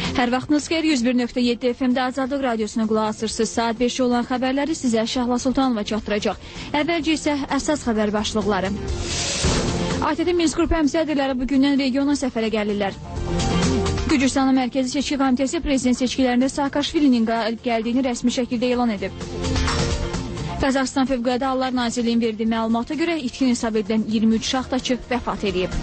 Hər vaxtınız xeyir, 101.7 FM-də Azadlıq Radiosuna qulaq asırsınız. Saat 5 olan xəbərləri sizə Şəhla Sultanova çatdıracaq. Əvvəlcə isə əsas xəbər başlıqları. ATƏT Minsk qrupu həmsədrləri bugündən regiona səfərə gəlirlər. Gürcüstanın Mərkəzi Seçki Komitesi prezident seçkilərində Saakashvilinin qalib gəldiyini rəsmi şəkildə elan edib. Qazaxıstan Fövqəladə Hallar Nazirliyinin verdiyi məlumata görə itkin hesab edilən 23 şaxtaçı vəfat edib.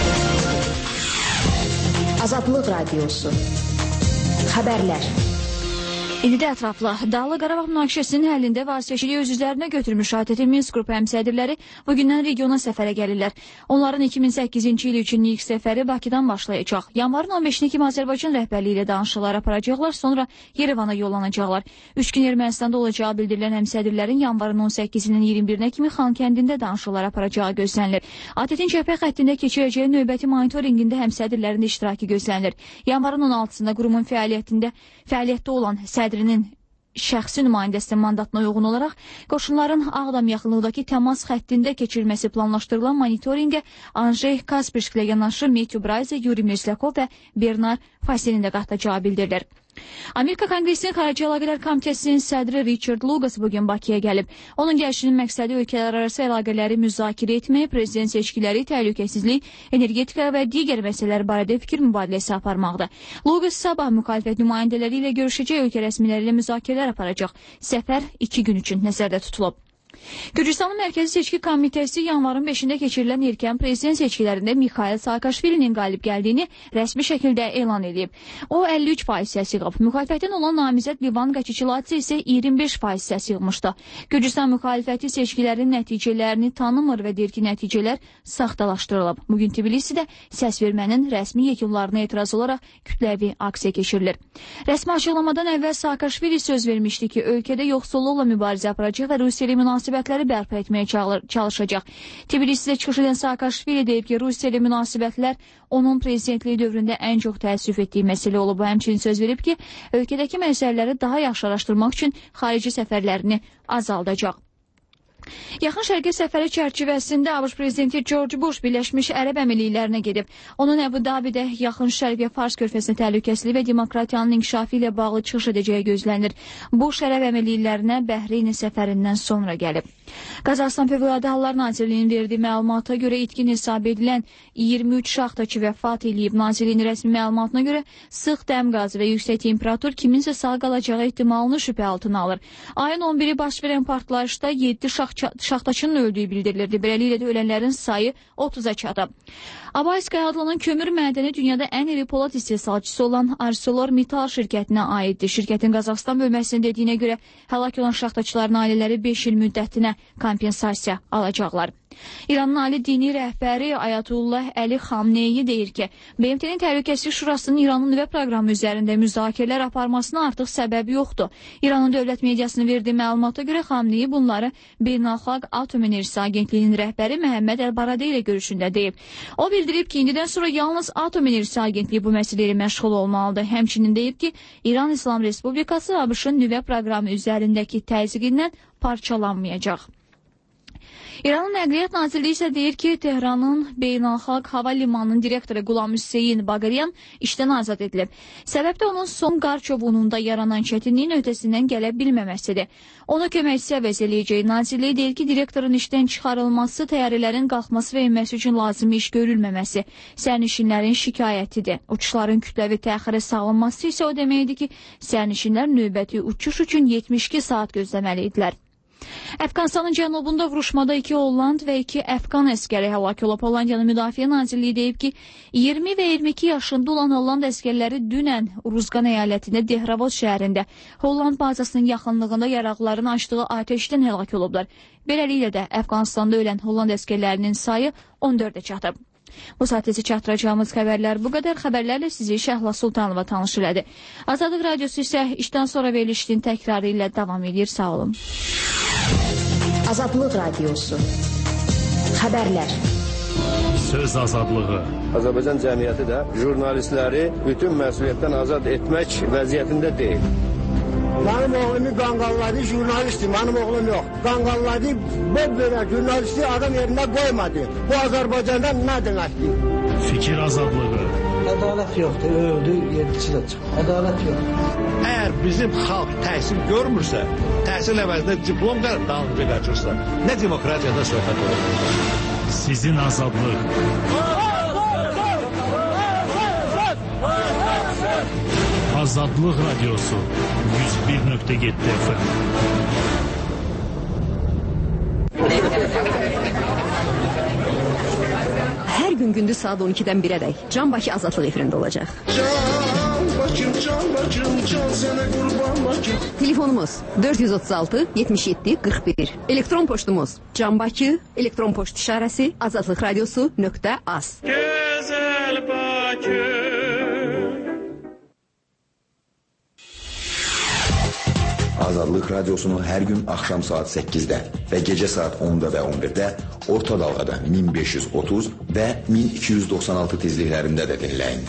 Azadlıq Radiosu. Xəbərlər. İndi də ətraflı. Dağlı Qarabağ münaqişəsinin həllində vasitəçiliyi öz üzərinə götürmüş ATƏT Minsk qrupu həmsədrləri bugündən regiona səfərə gəlirlər. Onların 2008-ci il üçün ilk səfəri Bakıdan başlayacaq. Yanvarın 15-nə kimi Azərbaycan rəhbərliyi ilə danışıqlar aparacaqlar, sonra Yerevana yollanacaqlar. 3 gün Ermənistanda olacağı bildirilən həmsədrlərin yanvarın 18-dən 21-nə kimi Xankəndində danışıqlar aparacağı gözlənilir. ATƏT-in cəbhə xəttində keçirəcəyi növbəti monitorinqində həmsədrlərin iştirakı gözlənilir. Yanvarın 16-sında qurumun fəaliyyətdə olan sədrinin şəxsi nümayəndəsi mandatına uyğun olaraq qoşunların Ağdam yaxınlığındakı təmas xəttində keçirilməsi planlaşdırılan monitorinqə Anjey Kaspersklə yanaşı Metyu Brayze, Yuri Mirslakov və Bernard Faselin də qatacağı bildirilir. Amerika Konqresinin Xarici Əlaqələr Komitəsinin sədri Richard Lugas bugün Bakıya gəlib. Onun gəlişinin məqsədi ölkələr arası əlaqələri müzakirə etmək, prezident seçkiləri, təhlükəsizlik, energetika və digər məsələlər barədə fikir mübadiləsi aparmaqdır. Lugas sabah müxalifət nümayəndələri ilə görüşəcək, ölkə rəsmiləri ilə müzakirələr aparacaq. Səfər 2 gün üçün nəzərdə tutulub. Gürcüstanın Mərkəzi Seçki Komitesi yanvarın 5-də keçirilən erkən prezident seçkilərində Mikhail Saakashvilinin qalib gəldiyini rəsmi şəkildə elan edib. O 53% səs yığıb. Müxalifətdən olan namizəd Livan Qaçiçiladze isə 25% səs yığmışdı. Gürcüstan müxalifəti seçkilərin nəticələrini tanımır və deyir ki, nəticələr saxtalaşdırılıb. Bugün Tbilisidə səs vermənin rəsmi yekunlarına etiraz olaraq kütləvi aksiya keçirilir. Rəsmi açıqlamadan əvvəl Saakashvili söz vermişdi ki, ölkədə yoxsulluqla mübarizə aparacaq və Rusiya ilə münasibətləri bərpa etməyə çalışacaq. Tbilisidə çıxış edən Saakashvili deyib ki, Rusiya ilə münasibətlər onun prezidentliyi dövründə ən çox təəssüf etdiyi məsələ olub. Həmçinin söz verib ki, ölkədəki məsələləri daha yaxşı araşdırmaq üçün xarici səfərlərini azaldacaq. Yaxın Şərqə səfəri çərçivəsində ABŞ prezidenti George Bush Birləşmiş Ərəb Əmirliklərinə gedib. Onun Əbu Dabidə Yaxın Şərq və Fars körfəzinə təhlükəsizliyi və demokratiyanın inkişafı ilə bağlı çıxış edəcəyi gözlənilir. Bush Ərəb Əmirliklərinə Bəhreyn səfərindən sonra gəlib. Qazaxıstan Fövqəladə Hallar Nazirliyinin verdiyi məlumata görə itkin hesab edilən 23 şaxtaçı vəfat edib. Nazirliyin rəsmi məlumatına görə sıx dəm qazı və yüksək temperatur kiminsə sağ qalacağı ehtimalını şübhə altına alır. Ayın 11-i baş verən partlayışda 7 şaxtaçının öldüyü bildirilirdi. Beləliklə də ölənlərin sayı 30-a çatıb. Abayskaya adlanan kömür mədəni dünyada ən iri polad istehsalçısı olan ArcelorMittal şirkətinə aiddir. Şirkətin Qazaxıstan bölməsinin dediyinə görə həlak olan şaxtaçıların ailələri 5 il müddətinə kompensasiya alacaqlar. İranın ali dini rəhbəri Ayatullah Əli Xamneyi deyir ki, BMT-nin Təhlükəsizlik Şurasının İranın nüvə proqramı üzərində müzakirələr aparmasına artıq səbəbi yoxdur. İranın dövlət mediasının verdiyi məlumata görə Xamneyi bunları Beynəlxalq Atom Enerjisi Agentliyinin rəhbəri Məhəmməd Əl-Baradə ilə görüşündə deyib. O bildirib ki, indidən sonra yalnız Atom Enerjisi Agentliyi bu məsələ ilə məşğul olmalıdır. Həmçinin deyib ki, İran İslam Respublikası ABŞ-ın nüvə proqramı üzərindəki təzyiqindən parçalanmayacaq. İranın Nəqliyyat Nazirliyi isə deyir ki, Tehranın Beynəlxalq Hava Limanının direktoru Qulam Hüseyin Baqaryan işdən azad edilib. Səbəb də onun son qar çovğununda yaranan çətinliyin öhdəsindən gələ bilməməsidir. Onu köməkçisi əvəz eləyəcək. Nazirliyi deyir ki, direktorun işdən çıxarılması, təyyarələrin qalxması və inməsi üçün lazımi iş görülməməsi sərnişinlərin şikayətidir. Uçuşların kütləvi təxirə salınması isə o deməkdir ki, sərnişinlər növbəti uçuş üçün 72 saat gözləməli idilər. Əfqanistanın cənubunda vuruşmada 2 Holland və 2 Əfqan əskəri həlak olub. Hollandiyanın Müdafiə Nazirliyi deyib ki, 20 və 22 yaşında olan Holland əskərləri dünən Uruzqan əyalətində Dehravod şəhərində Holland bazasının yaxınlığında yaraqların açdığı atəşdən həlak olublar. Beləliklə də Əfqanistanda ölən Holland əskərlərinin sayı 14-ə çatıb. Bu saat isə çatdıracağımız xəbərlər bu qədər. Xəbərlərlə sizi Şəhla Sultanova tanış elədi. Azadlıq Radiosu isə işdən sonra verilişinin təkrarı ilə davam edir. Sağ olun. Azadlıq Radiosu. Xəbərlər. Söz azadlığı. Azərbaycan cəmiyyəti də jurnalistləri bütün məsuliyyətdən azad etmək vəziyyətində deyil. Benim oğlumu qanqalladı, jurnalistdir, benim oğlum yok. Qanqalladı, böyle jurnalisti adam yerine koymadı. Bu Azerbaycan'dan ne demektir? Fikir azadlığı. Ədalət yoxdur, öldü, yedisi də çıxır. Ədalət yoxdur. Əgər bizim xalq təhsil görmürsə, təhsil əvəzində diplom dalınca qaçırsa, nə demokratiyada söhbət olur? Sizin azadlıq. Azadlıq Radyosu 101.7 FM. Hər gün gündüz saat 12-dən 1-ədək Can Bakı Azadlıq efirində olacaq. Can sənə qurban Bakı. Telefonumuz 436 77 41. Elektron poçtumuz canbakı, elektron poçt işarəsi azadlıqradiosu.az. Gözəl Bakı. Azadlıq Radiosunu hər gün axşam saat 8-də və gecə saat 10-da və 11-də orta dalğada 1530 və 1296 tezliklərində də dinləyin.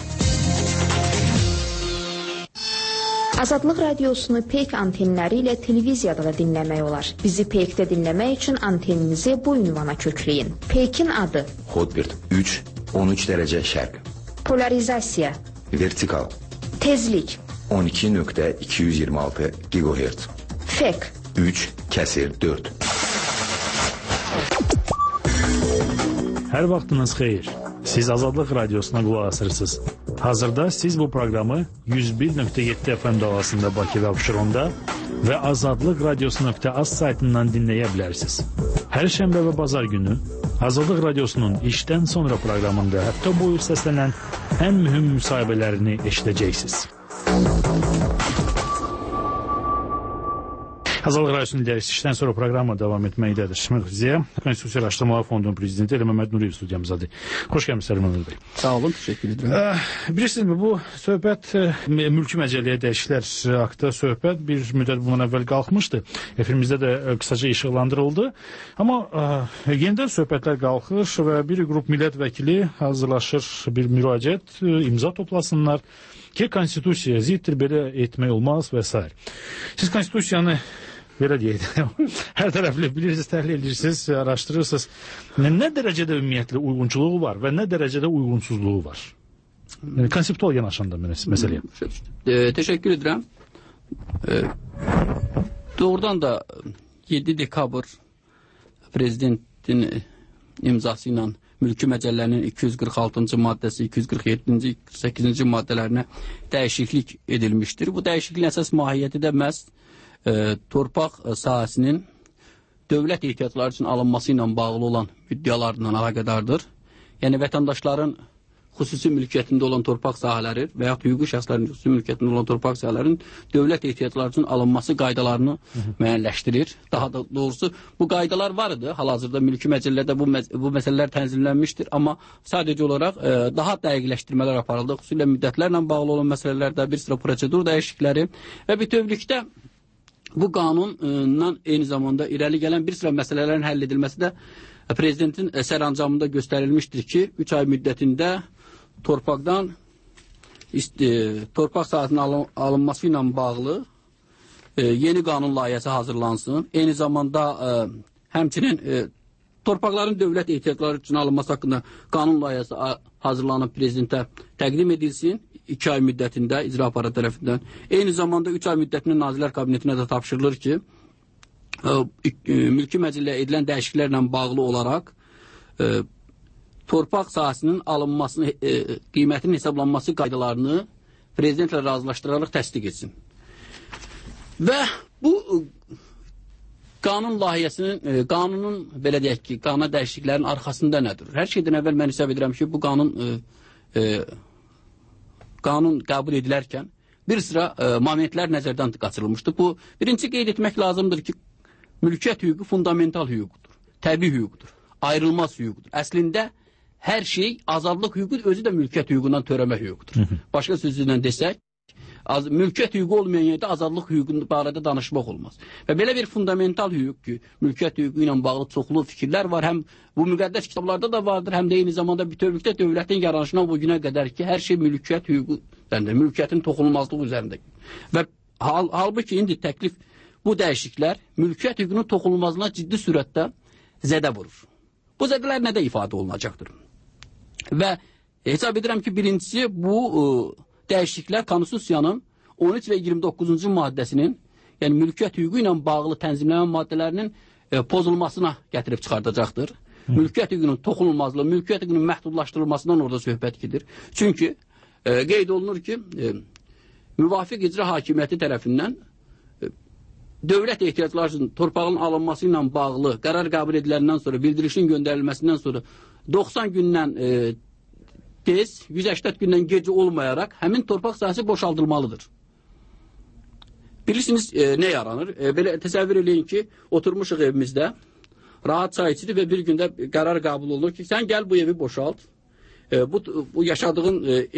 Azadlıq Radiosunu PEYK antenləri ilə televiziyada da dinləmək olar. Bizi PEYK-də dinləmək üçün anteninizi bu ünvana kökləyin. PEYK-in adı Hotbird 3, 13 dərəcə şərq. Polarizasiya. Vertikal. Tezlik. 12.226 GHz. FEK 3/4. Hər vaxtınız xeyir. Siz Azadlıq Radiosuna qulaq asırsınız. Hazırda siz bu proqramı 101.7 FM dalğasında Bakı və Abşeronda və azadlıqradiosu.az saytından dinləyə bilərsiniz. Hər şənbə və bazar günü Azadlıq Radiosunun işdən sonra proqramında həftə boyu səslənən ən mühüm müsahibələrini eşidəcəksiniz. Azadlıq Radiosunun idarəsi işdən sonra proqramı davam etməkdədir. Şimdiyə Konstitusiya Araşdırmalar Fondunun prezidenti Əli Məmməd Nuriyev studiyamızdadır. Xoş gəlmisiniz Əli Məmməd bəy. Sağ olun, təşəkkür edirəm. Bilirsinizmi, bu söhbət mülki məcəlləyə dəyişikliklər haqqında söhbət bir müddət bundan əvvəl qalxmışdı. Efirimizdə də qısaca işıqlandırıldı. Amma yenidən söhbətlər qalxır və bir qrup millət vəkili hazırlaşır bir müraciət, imza toplasınlar ki, konstitusiyaya ziddir, belə etmək olmaz və s. Siz konstitusiyanı belə deyək, hər tərəfli bilirsiniz, təhlil edirsiniz, araşdırırsınız. Nə dərəcədə ümumiyyətlə uyğunçuluğu var və nə dərəcədə uyğunsuzluğu var? Yəni, konseptual yanaşanda məsələyə. Təşəkkür edirəm. Doğrudan da 7 dekabr prezidentin imzası ilə mülki məcəllənin 246-cı maddəsi, 247-ci, 48-ci maddələrinə dəyişiklik edilmişdir. Bu dəyişikliyin əsas mahiyyəti də məhz torpaq sahəsinin dövlət ehtiyatları üçün alınması ilə bağlı olan iddialarla əlaqədardır. Yəni, vətəndaşların xüsusi mülkiyyətində olan torpaq sahələri və yaxud hüquqi şəxslərin xüsusi mülkiyyətində olan torpaq sahələrinin dövlət ehtiyatları üçün alınması qaydalarını müəyyənləşdirir. Daha da doğrusu, bu qaydalar var idi. Hal-hazırda mülki məcəllədə bu məsələlər tənzimlənmişdir. Amma sadəcə olaraq daha dəqiqləşdirmələr aparıldı. Xüsusilə müddətlərlə bağlı olan məsələlərdə bir sıra prosedur dəyişiklikləri və bütövlükdə bu qanundan eyni zamanda irəli gələn bir sıra məsələlərin həll edilməsi də prezidentin sərəncamında göstərilmişdir ki, 3 ay müddətində torpaq sahəsinin alınması ilə bağlı yeni qanun layihəsi hazırlansın. Eyni zamanda həmçinin torpaqların dövlət ehtiyatları üçün alınması haqqında qanun layihəsi hazırlanıb prezidentə təqdim edilsin 2 ay müddətində icra aparatı tərəfindən. Eyni zamanda 3 ay müddətində Nazirlər Kabinetinə də tapşırılır ki, mülki məcəlləyə edilən dəyişikliklərlə bağlı olaraq torpaq sahəsinin alınmasını, qiymətinin hesablanması qaydalarını prezidentlə razılaşdıraraq təsdiq etsin. Və bu qanun layihəsinin, qanunun, belə deyək ki, qanuna dəyişikliklərin arxasında nədir? Hər şeydən əvvəl mən hesab edirəm ki, bu qanun qəbul edilərkən bir sıra momentlər nəzərdən qaçırılmışdır. Bu, birinci qeyd etmək lazımdır ki, mülkiyyət hüququ fundamental hüquqdur, təbii hüquqdur, ayrılmaz hüquqdur. Əslində, hər şey, azadlıq hüququ özü də mülkiyyət hüququndan törəmə hüquqdur. Başqa sözlə desək, mülkiyyət hüququ olmayan yerdə azadlıq hüququ barədə danışmaq olmaz. Və belə bir fundamental hüquq ki, mülkiyyət hüququ ilə bağlı çoxlu fikirlər var, həm bu müqəddəs kitablarda da vardır, həm də eyni zamanda bütövlükdə dövlətin yaranışına bu günə qədər ki, hər şey mülkiyyət hüququ, mülkiyyətin toxunulmazlığı üzərində. Və halbuki indi təklif bu dəyişikliklər mülkiyyət hüququnun toxunulmazlığına ciddi sürətdə zədə vurur. Bu zədələr nədə ifadə olunacaqdır? Və hesab edirəm ki, birincisi bu dəyişikliklər Konstitusiyanın 13 və 29-cu maddəsinin, yəni mülkiyyət hüququ ilə bağlı tənzimləmə maddələrinin pozulmasına gətirib çıxardacaqdır. Mülkiyyət hüququnun toxunulmazlığı, mülkiyyət hüququnun məhdudlaşdırılmasından orada söhbət gedir. Çünki qeyd olunur ki, müvafiq icra hakimiyyəti tərəfindən dövlət ehtiyacları üçün torpağın alınması ilə bağlı qərar qəbul ediləndən sonra, bildirişin göndərilməsindən sonra 90 gündən tez, 180 gündən gecə olmayaraq həmin torpaq sahəsi boşaldılmalıdır. Bilirsiniz, nə yaranır? Belə təsəvvür eləyin ki, oturmuşuq evimizdə, rahat çay içilir və bir gündə qərar qəbul olunur ki, sən gəl bu evi boşalt. Bu yaşadığın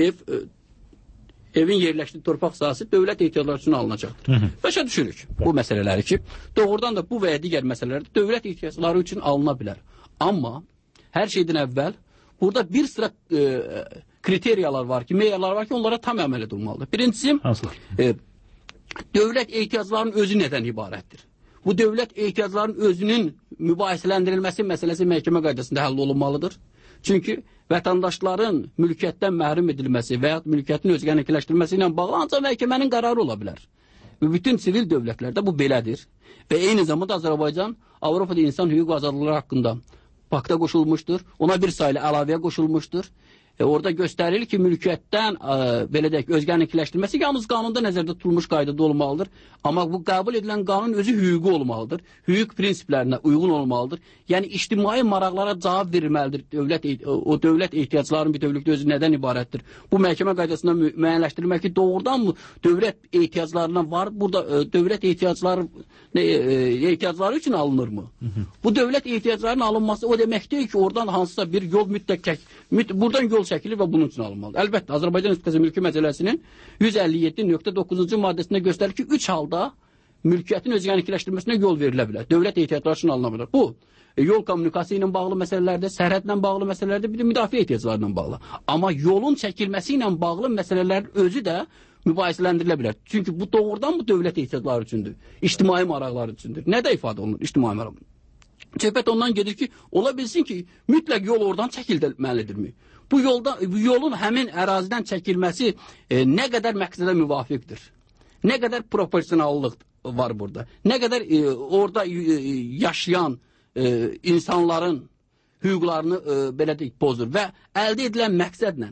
evin yerləşdiyi torpaq sahəsi dövlət ehtiyacları üçün alınacaqdır. Başa düşürük bu məsələləri ki, doğrudan da bu və ya digər məsələlərdə dövlət ehtiyacları üçün alına bilər. Amma hər şeydən əvvəl burada bir sıra kriteriyalar var ki, meyarlar var ki, onlara tam əməl edilməlidir. Birincisi, dövlət ehtiyaclarının özü nədən ibarətdir? Bu dövlət ehtiyaclarının özünün mübahisələndirilməsi məsələsi məhkəmə qaydasında həll olunmalıdır. Çünki vətəndaşların mülkiyyətdən məhrum edilməsi və ya mülkiyyətin özgənlikləşdirilməsi ilə bağlı ancaq məhkəmənin qərarı ola bilər. Və bütün sivil dövlətlərdə bu belədir. Və eyni zamanda Azərbaycan Avropada insan hüquq və azadlıqları haqqında pakta qoşulmuşdur. Ona bir saylı əlavəyə qoşulmuşdur. Orada göstərilir ki, mülkiyyətdən belə deyək, özgənlikləşdirməsi yalnız qanunda nəzərdə tutulmuş qaydada olmalıdır. Amma bu qəbul edilən qanun özü hüquqi olmalıdır. Hüquq prinsiplərinə uyğun olmalıdır. Yəni, ictimai maraqlara cavab verilməlidir. O dövlət ehtiyaclarının bütövlükdə özü nədən ibarətdir? Bu məhkəmə qaydasında müəyyənləşdirilmək ki, doğrudan mı dövlət ehtiyaclarından var? Burada dövlət ehtiyacları üçün alınır mı? Bu dövlət ehtiyaclarının alınması o demək deyil ki, oradan hansısa bir yol buradan yol çəkilir və bunun üçün alınmalıdır. Əlbəttə, Azərbaycan Respublikası Mülki Məcəlləsinin 157.9-cu maddəsində göstərir ki, 3 halda mülkiyyətin özgənlikləşdirməsinə yol verilə bilər. Dövlət ehtiyacları üçün alına bilər. Bu, yol kommunikasiya ilə bağlı məsələlərdə, sərhədlə bağlı məsələlərdə, bir də müdafiə ehtiyaclarla bağlı. Amma yolun çəkilməsi ilə bağlı məsələlərin özü də mübahisələndirilə bilər. Çünki bu doğrudan bu dövlət ehtiyacları üçündür. İctimai maraqlar üçündür. Nədə ifadə olunur ictimai maraq? Söhbət ondan gedir ki, ola bilsin ki, mütləq yol oradan çəkilməlidirmi? Bu yolun həmin ərazidən çəkilməsi nə qədər məqsədə müvafiqdir? Nə qədər proporsionallıq var burada? Nə qədər orada yaşayan insanların hüquqlarını belə deyək, pozur və əldə edilən məqsədlə,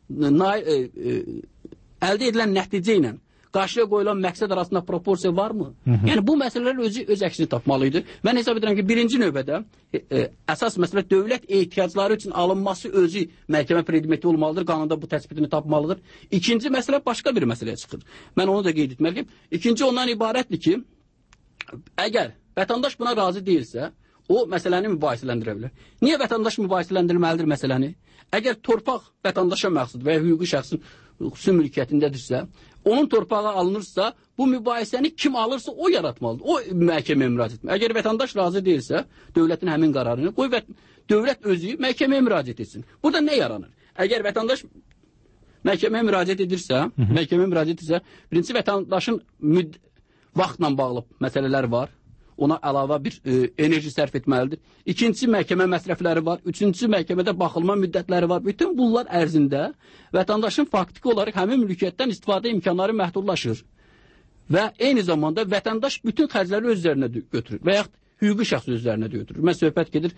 əldə edilən nəticə ilə qarşıya qoyulan məqsəd arasında proporsiya varmı? Yəni, bu məsələlər öz əksini tapmalıydı. Mən hesab edirəm ki, birinci növbədə əsas məsələ dövlət ehtiyacları üçün alınması özü məhkəmə predmeti olmalıdır, qanunda bu təsbitini tapmalıdır. İkinci məsələ başqa bir məsələyə çıxır. Mən onu da qeyd etməliyim. İkinci ondan ibarətdir ki, əgər vətəndaş buna razı deyilsə, o məsələni mübahisələndirə bilər. Niyə vətəndaş mübahisələndirməlidir məsələni? Əgər torpaq vətəndaşa məxsus və ya hüquqi şəxsin xüsusi mülkiyyətindədirsə, onun torpağı alınırsa, bu mübahisəni kim alırsa o yaratmalıdır. O məhkəməyə müraciət etməlidir. Əgər vətəndaş razı deyilsə, dövlətin həmin qərarını qoy və dövlət özü məhkəməyə müraciət etsin. Burada nə yaranır? Əgər vətəndaş məhkəməyə müraciət edirsə, birinci vətəndaşın vaxtla bağlı məsələlər var. Ona əlavə bir enerji sərf etməlidir. İkincisi, məhkəmə məsrəfləri var. Üçüncüsü, məhkəmədə baxılma müddətləri var. Bütün bunlar ərzində vətəndaşın faktiki olaraq həmin mülkiyyətdən istifadə imkanları məhdudlaşır. Və eyni zamanda vətəndaş bütün xərcləri öz üzərinə götürür və yaxud hüquqi şəxs öz üzərinə götürür. Mən söhbət gedir.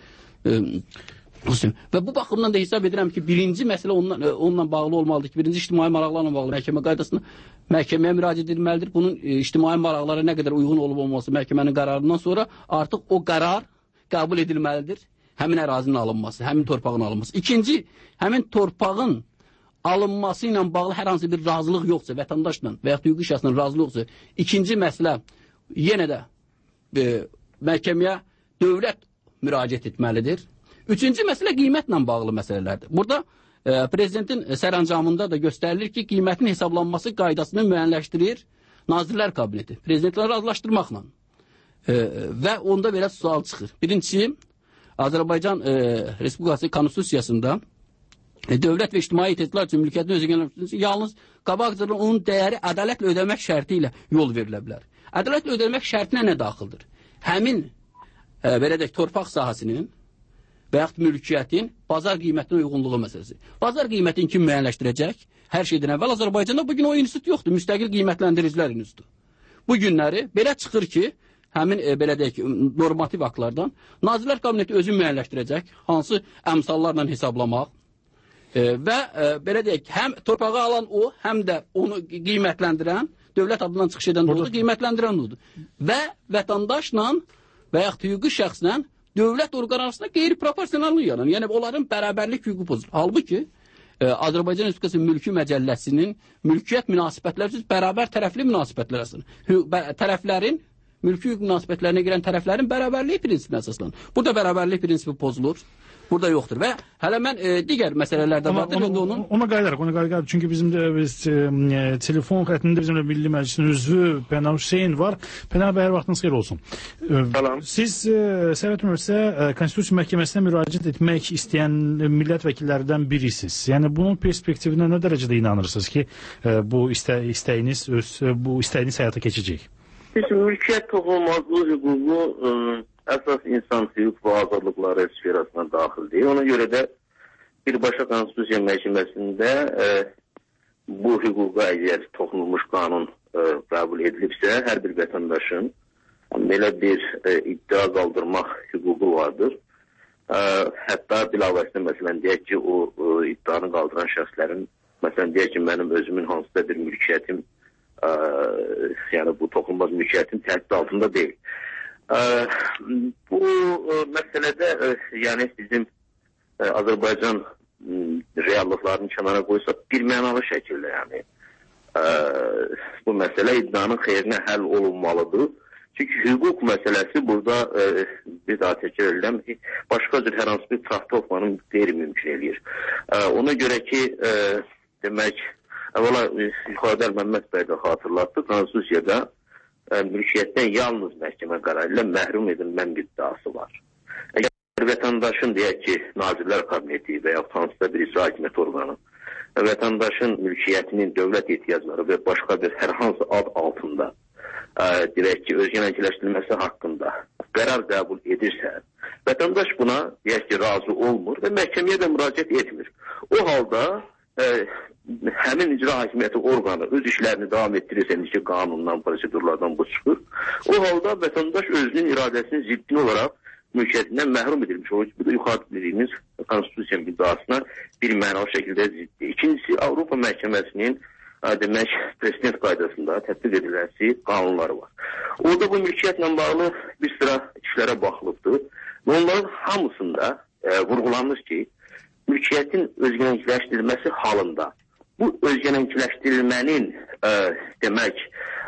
Və bu baxımdan da hesab edirəm ki, birinci məsələ onunla bağlı olmalıdır ki, birinci ictimai maraqlarla bağlı məhkəmə qaydasına məhkəməyə müraciət edilməlidir. Bunun ictimai maraqlara nə qədər uyğun olub-olması məhkəmənin qərarından sonra artıq o qərar qəbul edilməlidir. Həmin ərazinin alınması, həmin torpağın alınması. İkinci, həmin torpağın alınması ilə bağlı hər hansı bir razılıq yoxsa, vətəndaşla və yaxud hüquqi şəxslə razılıq yoxsa, ikinci məsələ yenə də məhkəməyə dövlət müraciət etməlidir. Üçüncü məsələ qiymətlə bağlı məsələlərdir. Burada prezidentin sərəncamında da göstərilir ki, qiymətin hesablanması qaydasını müəyyənləşdirir Nazirlər Kabineti. Prezidentləri razılaşdırmaqla. Və onda belə sual çıxır. Birincisi, Azərbaycan Respublikası Konstitusiyasında dövlət və ictimai ehtiyaclar üçün mülkiyyətin özgənləşdirilməsi yalnız qabaqcadan onun dəyəri ədalətlə ödəmək şərti ilə yol verilə bilər. Ədalətlə ödəmək şərtinə nə daxildir? Həmin belə deyək, torpaq sahəsinin və yaxud mülkiyyətin bazar qiymətinə uyğunluğu məsələsi. Bazar qiymətini kim müəyyənləşdirəcək? Hər şeydən əvvəl Azərbaycanda bugün o institut yoxdur, müstəqil qiymətləndiricilər institutu. Bu günləri belə çıxır ki, həmin belə deyək ki, normativ aktlardan Nazirlər Kabineti özü müəyyənləşdirəcək, hansı əmsallarla hesablamaq və belə deyək, həm torpağı alan o, həm də onu qiymətləndirən, dövlət adından çıxış edən odur, qiymətləndirən odur. Və vətəndaşla və yaxud hüquqi şəxslə dövlət orqanı arasında qeyri-proporsionallıq yaranır. Yəni, onların bərabərlik hüququ pozulur. Halbuki, Azərbaycan Respublikası Mülki Məcəlləsinin mülkiyyət münasibətləri üzrə bərabər tərəfli münasibətlər əsaslanır. Tərəflərin, mülki hüquq münasibətlərinə girən tərəflərin bərabərlik prinsipinə əsaslanır. Burada bərabərlik prinsipi pozulur. Burada yoxdur və hələ mən digər məsələlərdə vardır. Ona qayıdaraq. Çünki bizim telefon xəttində bizimlə Milli Məclisin üzvü Pənar Hüseyn var. Pənar bəy, hər vaxtınız xeyir olsun. Salam. Siz Səhvət Üniversitesi Konstitusiya Məhkəməsinə müraciət etmək istəyən millət vəkillərindən birisiniz. Yəni bunun perspektivinə nə dərəcədə inanırsınız ki, bu istəyiniz həyata keçəcək? Mülkiyyət toxunulmazlığı hüququ əsas insan hüquq və azadlıqları sferasına daxildir. Ona görə də birbaşa Konstitusiya Məhkəməsində bu hüquqa əgər toxunulmuş qanun qəbul edilibsə, hər bir vətəndaşın belə bir iddia qaldırmaq hüququ vardır. Hətta bilavasitə məsələn deyək ki, o iddianı qaldıran şəxslərin, məsələn deyək ki, mənim özümün hansısa bir mülkiyyətim, yəni bu toxunulmaz mülkiyyətin təhdid altında deyil. Bu məsələdə yəni bizim Azərbaycan reallıqlarını kənara qoysaq bir mənalı şəkildə yəni bu məsələ iddianın xeyrinə həll olunmalıdır. Çünki hüquq məsələsi burada bir daha təkrar edirəm, başqa cür hər hansı bir traktovmanı qeyri-mümkün eləyir. Ona görə ki, demək, əvvəla yuxarıda Məmməd bəy də xatırlatdı, Konstitusiyada mülkiyyətdən yalnız məhkəmə qərarı ilə məhrum edilmən bir iddiası var. Əgər vətəndaşın deyək ki, Nazirlər Kabineti və yaxud hansısa bir icra hakimiyyəti orqanı vətəndaşın mülkiyyətinin dövlət ehtiyacları və başqa bir hər hansı ad altında deyək ki, özgənəkiləşdirilməsi haqqında qərar qəbul edirsə, vətəndaş buna deyək ki, razı olmur və məhkəməyə də müraciət etmir. O halda həmin icra hakimiyyəti orqanı öz işlərini davam etdirirsə, ki, qanundan, prosedurlardan bu çıxır. O halda vətəndaş özünün iradəsinin ziddi olaraq mülkiyyətindən məhrum edilmiş olur. Bu da yuxarı dediyimiz Konstitusiya iddiasına bir mənalı şəkildə ziddi. İkincisi, Avropa Məhkəməsinin demək, prezident qaydasında tətbiq ediləsi qanunları var. Orada bu mülkiyyətlə bağlı bir sıra işlərə baxılıbdır. Və onların hamısında vurğulanır ki, mülkiyyətin özgənəkiləşdirilməsi halında bu özgənəkiləşdirilmənin demək,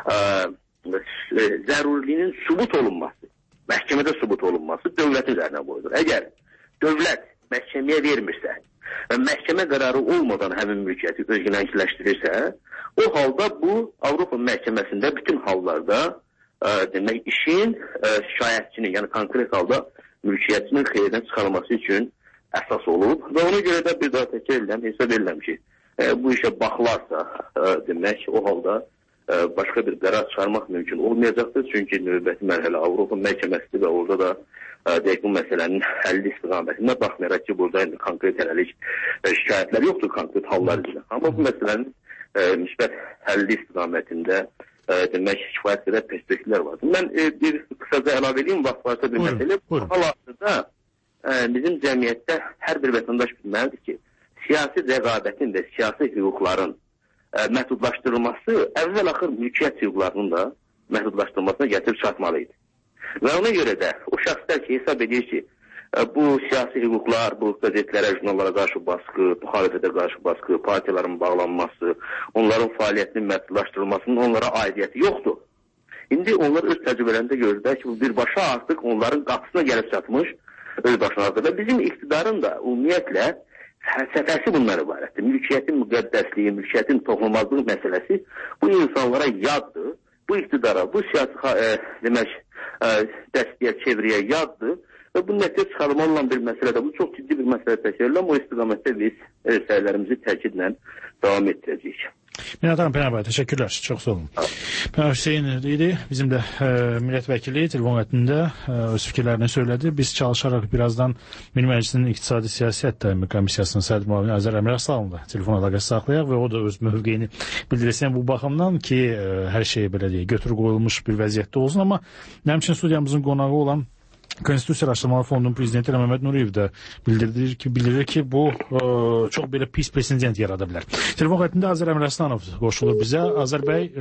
zərurliyinin sübut olunması, məhkəmədə sübut olunması dövlətin üzərinə qoyulur. Əgər dövlət məhkəməyə vermirsə və məhkəmə qərarı olmadan həmin mülkiyyəti özgənəkiləşdirirsə, o halda bu Avropa məhkəməsində bütün hallarda demək, işin şikayətçinin, yəni konkret halda mülkiyyətçinin xeyrindən çıxarılması üçün əsas olub və ona görə də bir daha təkrar edirəm, hesab edirəm ki, bu işə baxılarsa, demək, o halda başqa bir qərar çıxarmaq mümkün olmayacaqdır. Çünki növbəti mərhələ Avropa məhkəməsidir və orada da deyək, bu məsələnin həlli istiqamətində baxmayaraq ki, burada konkret hələlik şikayətlər yoxdur, konkret hallar üzrə. Amma bu məsələnin müsbət həlli istiqamətində demək, kifayət qədər perspektivlər var. Mən bir qısaca əlavə edeyim, vaxt varsa bir məsələ. Hal-hazırda bizim cəmiyyətdə hər bir vətəndaş bilməlidir ki, siyasi rəqabətin və siyasi hüquqların məhdudlaşdırılması əvvəl-axır mülkiyyət hüquqlarının da məhdudlaşdırılmasına gətirib çatmalıydı. Və ona görə də o şəxslər ki, hesab edir ki, bu siyasi hüquqlar, bu qəzetlərə, jurnallara qarşı baskı, müxalifətə qarşı baskı, partiyaların bağlanması, onların fəaliyyətinin məhdudlaşdırılmasının onlara aidiyyəti yoxdur. İndi onlar öz təcrübələrində görürlər ki, bu birbaşa artıq onların qapısına gəlib çatmış öz başlanardır. Və bizim iqtidarın da ümumiyyətlə fəlsəfəsi bunlar ibarətdir. Mülkiyyətin müqəddəsliyi, mülkiyyətin toxunulmazlığı məsələsi bu insanlara yaddır. Bu iqtidara, bu siyasi demək, dəstəyə, çevriyə yaddır. Və bu nəticə çıxarılmalı olan bir məsələdə, bu çox ciddi bir məsələ təşkil edirəm. O istiqamətdə biz səylərimizi təkidlə davam etdirəcəyik. Minnətdaram Pənar bəy, təşəkkürlər. Çox sağ olun. Pənar Hüseyn idi, bizim də millət vəkili telefon xəttində öz fikirlərini söylədi. Biz çalışaraq birazdan Milli Məclisin İqtisadi Siyasət Daimi Komissiyasının sədr müavini Azər Əmiraslanla da telefon əlaqəsi saxlayaq və o da öz mövqeyini bildirsin bu baxımdan ki, hər şey belə deyək, götür qoyulmuş bir vəziyyətdə olsun. Amma həmçinin studiyamızın qonağı olan Konstitusiya Araşdırmaları Fondunun prezidenti Məhəmməd Nuriyev də bildirir ki, bu çox belə pis president yarada bilər. Telefon xəttində Azər Əmiraslanov qoşulur bizə. Azər bəy,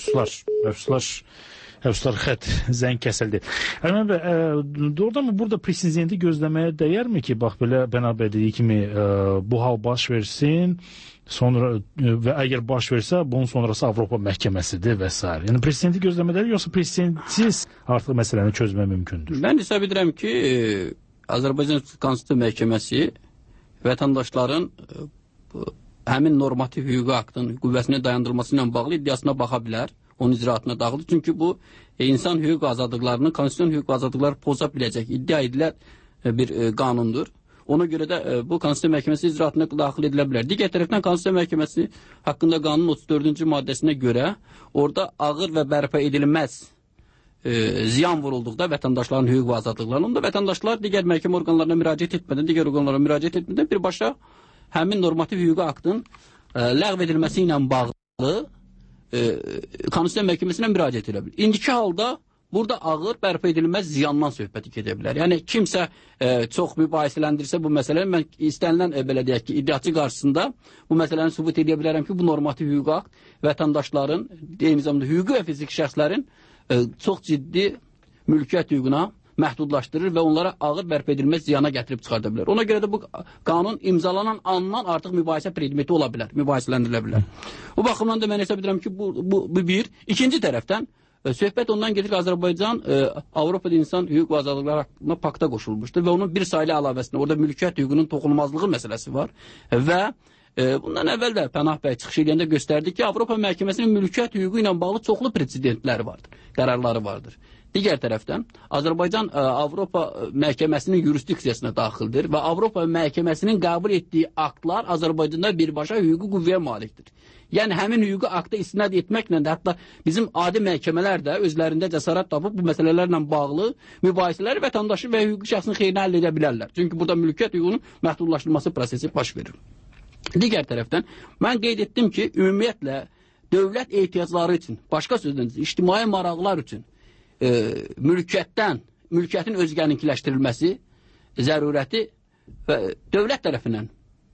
əfsuslar xətt zəng kəsildi. Əlmən bəy, doğrudan mı burada prezidenti gözləməyə dəyərmi ki, bax belə Pənar bəy dediyi kimi bu hal baş versin, sonra və əgər baş versə, bunun sonrası Avropa məhkəməsidir və s. Yəni prezidenti gözləmələri yoxsa prezidentsiz artıq məsələni çözmək mümkündür? Mən hesab edirəm ki, Azərbaycan Konstitusiya Məhkəməsi vətəndaşların həmin normativ hüquqi aktın qüvvəsinin dayandırılması ilə bağlı iddiasına baxa bilər, onun icraatına daxildir. Çünki bu insan hüquq azadlıqlarının, konstitusiyon hüquq azadlıqları poza biləcək iddia edilən bir qanundur. Ona görə də bu Konstitusiya Məhkəməsi icraatına daxil edilə bilər. Digər tərəfdən Konstitusiya Məhkəməsi haqqında qanunun 34-cü maddəsinə görə orada ağır və bərpa edilməz ziyan vurulduqda vətəndaşların hüquq və azadlıqlarına, onda vətəndaşlar digər məhkəmə orqanlarına müraciət etmədən, digər orqanlara müraciət etmədən birbaşa həmin normativ hüquqi aktın ləğv edilməsi ilə bağlı Konstitusiya Məhkəməsinə müraciət edə bilər. İndiki halda burada ağır bərpa edilməz ziyandan söhbəti gedə bilər. Yəni kimsə çox mübahisələndirsə bu məsələni, mən istənilən belə deyək ki, iddiaçı qarşısında bu məsələni sübut edə bilərəm ki, bu normativ hüquqi akt vətəndaşların, eyni zamanda hüquqi və fiziki şəxslərin çox ciddi mülkiyyət hüququna məhdudlaşdırır və onlara ağır bərpa edilməz ziyana gətirib çıxarda bilər. Ona görə də bu qanun imzalanan andan artıq mübahisə predmeti ola bilər, mübahisələndirilə bilər. Bu baxımdan da mən hesab edirəm ki, bu bir. İkinci tərəfdən söhbət ondan gedir ki, Azərbaycan Avropada İnsan Hüquq və Azadlıqları haqqında pakta qoşulmuşdur və onun bir saylı əlavəsində orada mülkiyyət hüququnun toxunulmazlığı məsələsi var və bundan əvvəl də Pənah bəy çıxış edəndə göstərdi ki, Avropa məhkəməsinin mülkiyyət hüququ ilə bağlı çoxlu presedentləri vardır, qərarları vardır. Digər tərəfdən Azərbaycan Avropa məhkəməsinin yurisdiksiyasına daxildir və Avropa məhkəməsinin qəbul etdiyi aktlar Azərbaycanda birbaşa hüquqi qüvvəyə malikdir. Yəni həmin hüquqi akta istinad etməklə də hətta bizim adi məhkəmələr də özlərində cəsarət tapıb bu məsələlərlə bağlı mübahisələri vətəndaşın və hüquqi şəxsin xeyrinə həll edə bilərlər. Çünki burada mülkiyyət hüququnun məhdudlaşdırılması prosesi baş verir. Digər tərəfdən mən qeyd etdim ki, ümumiyyətlə dövlət ehtiyacları üçün, başqa sözlə ictimai maraqlar üçün mülkiyyətin özgəninkiləşdirilməsi zərurəti və dövlət tərəfindən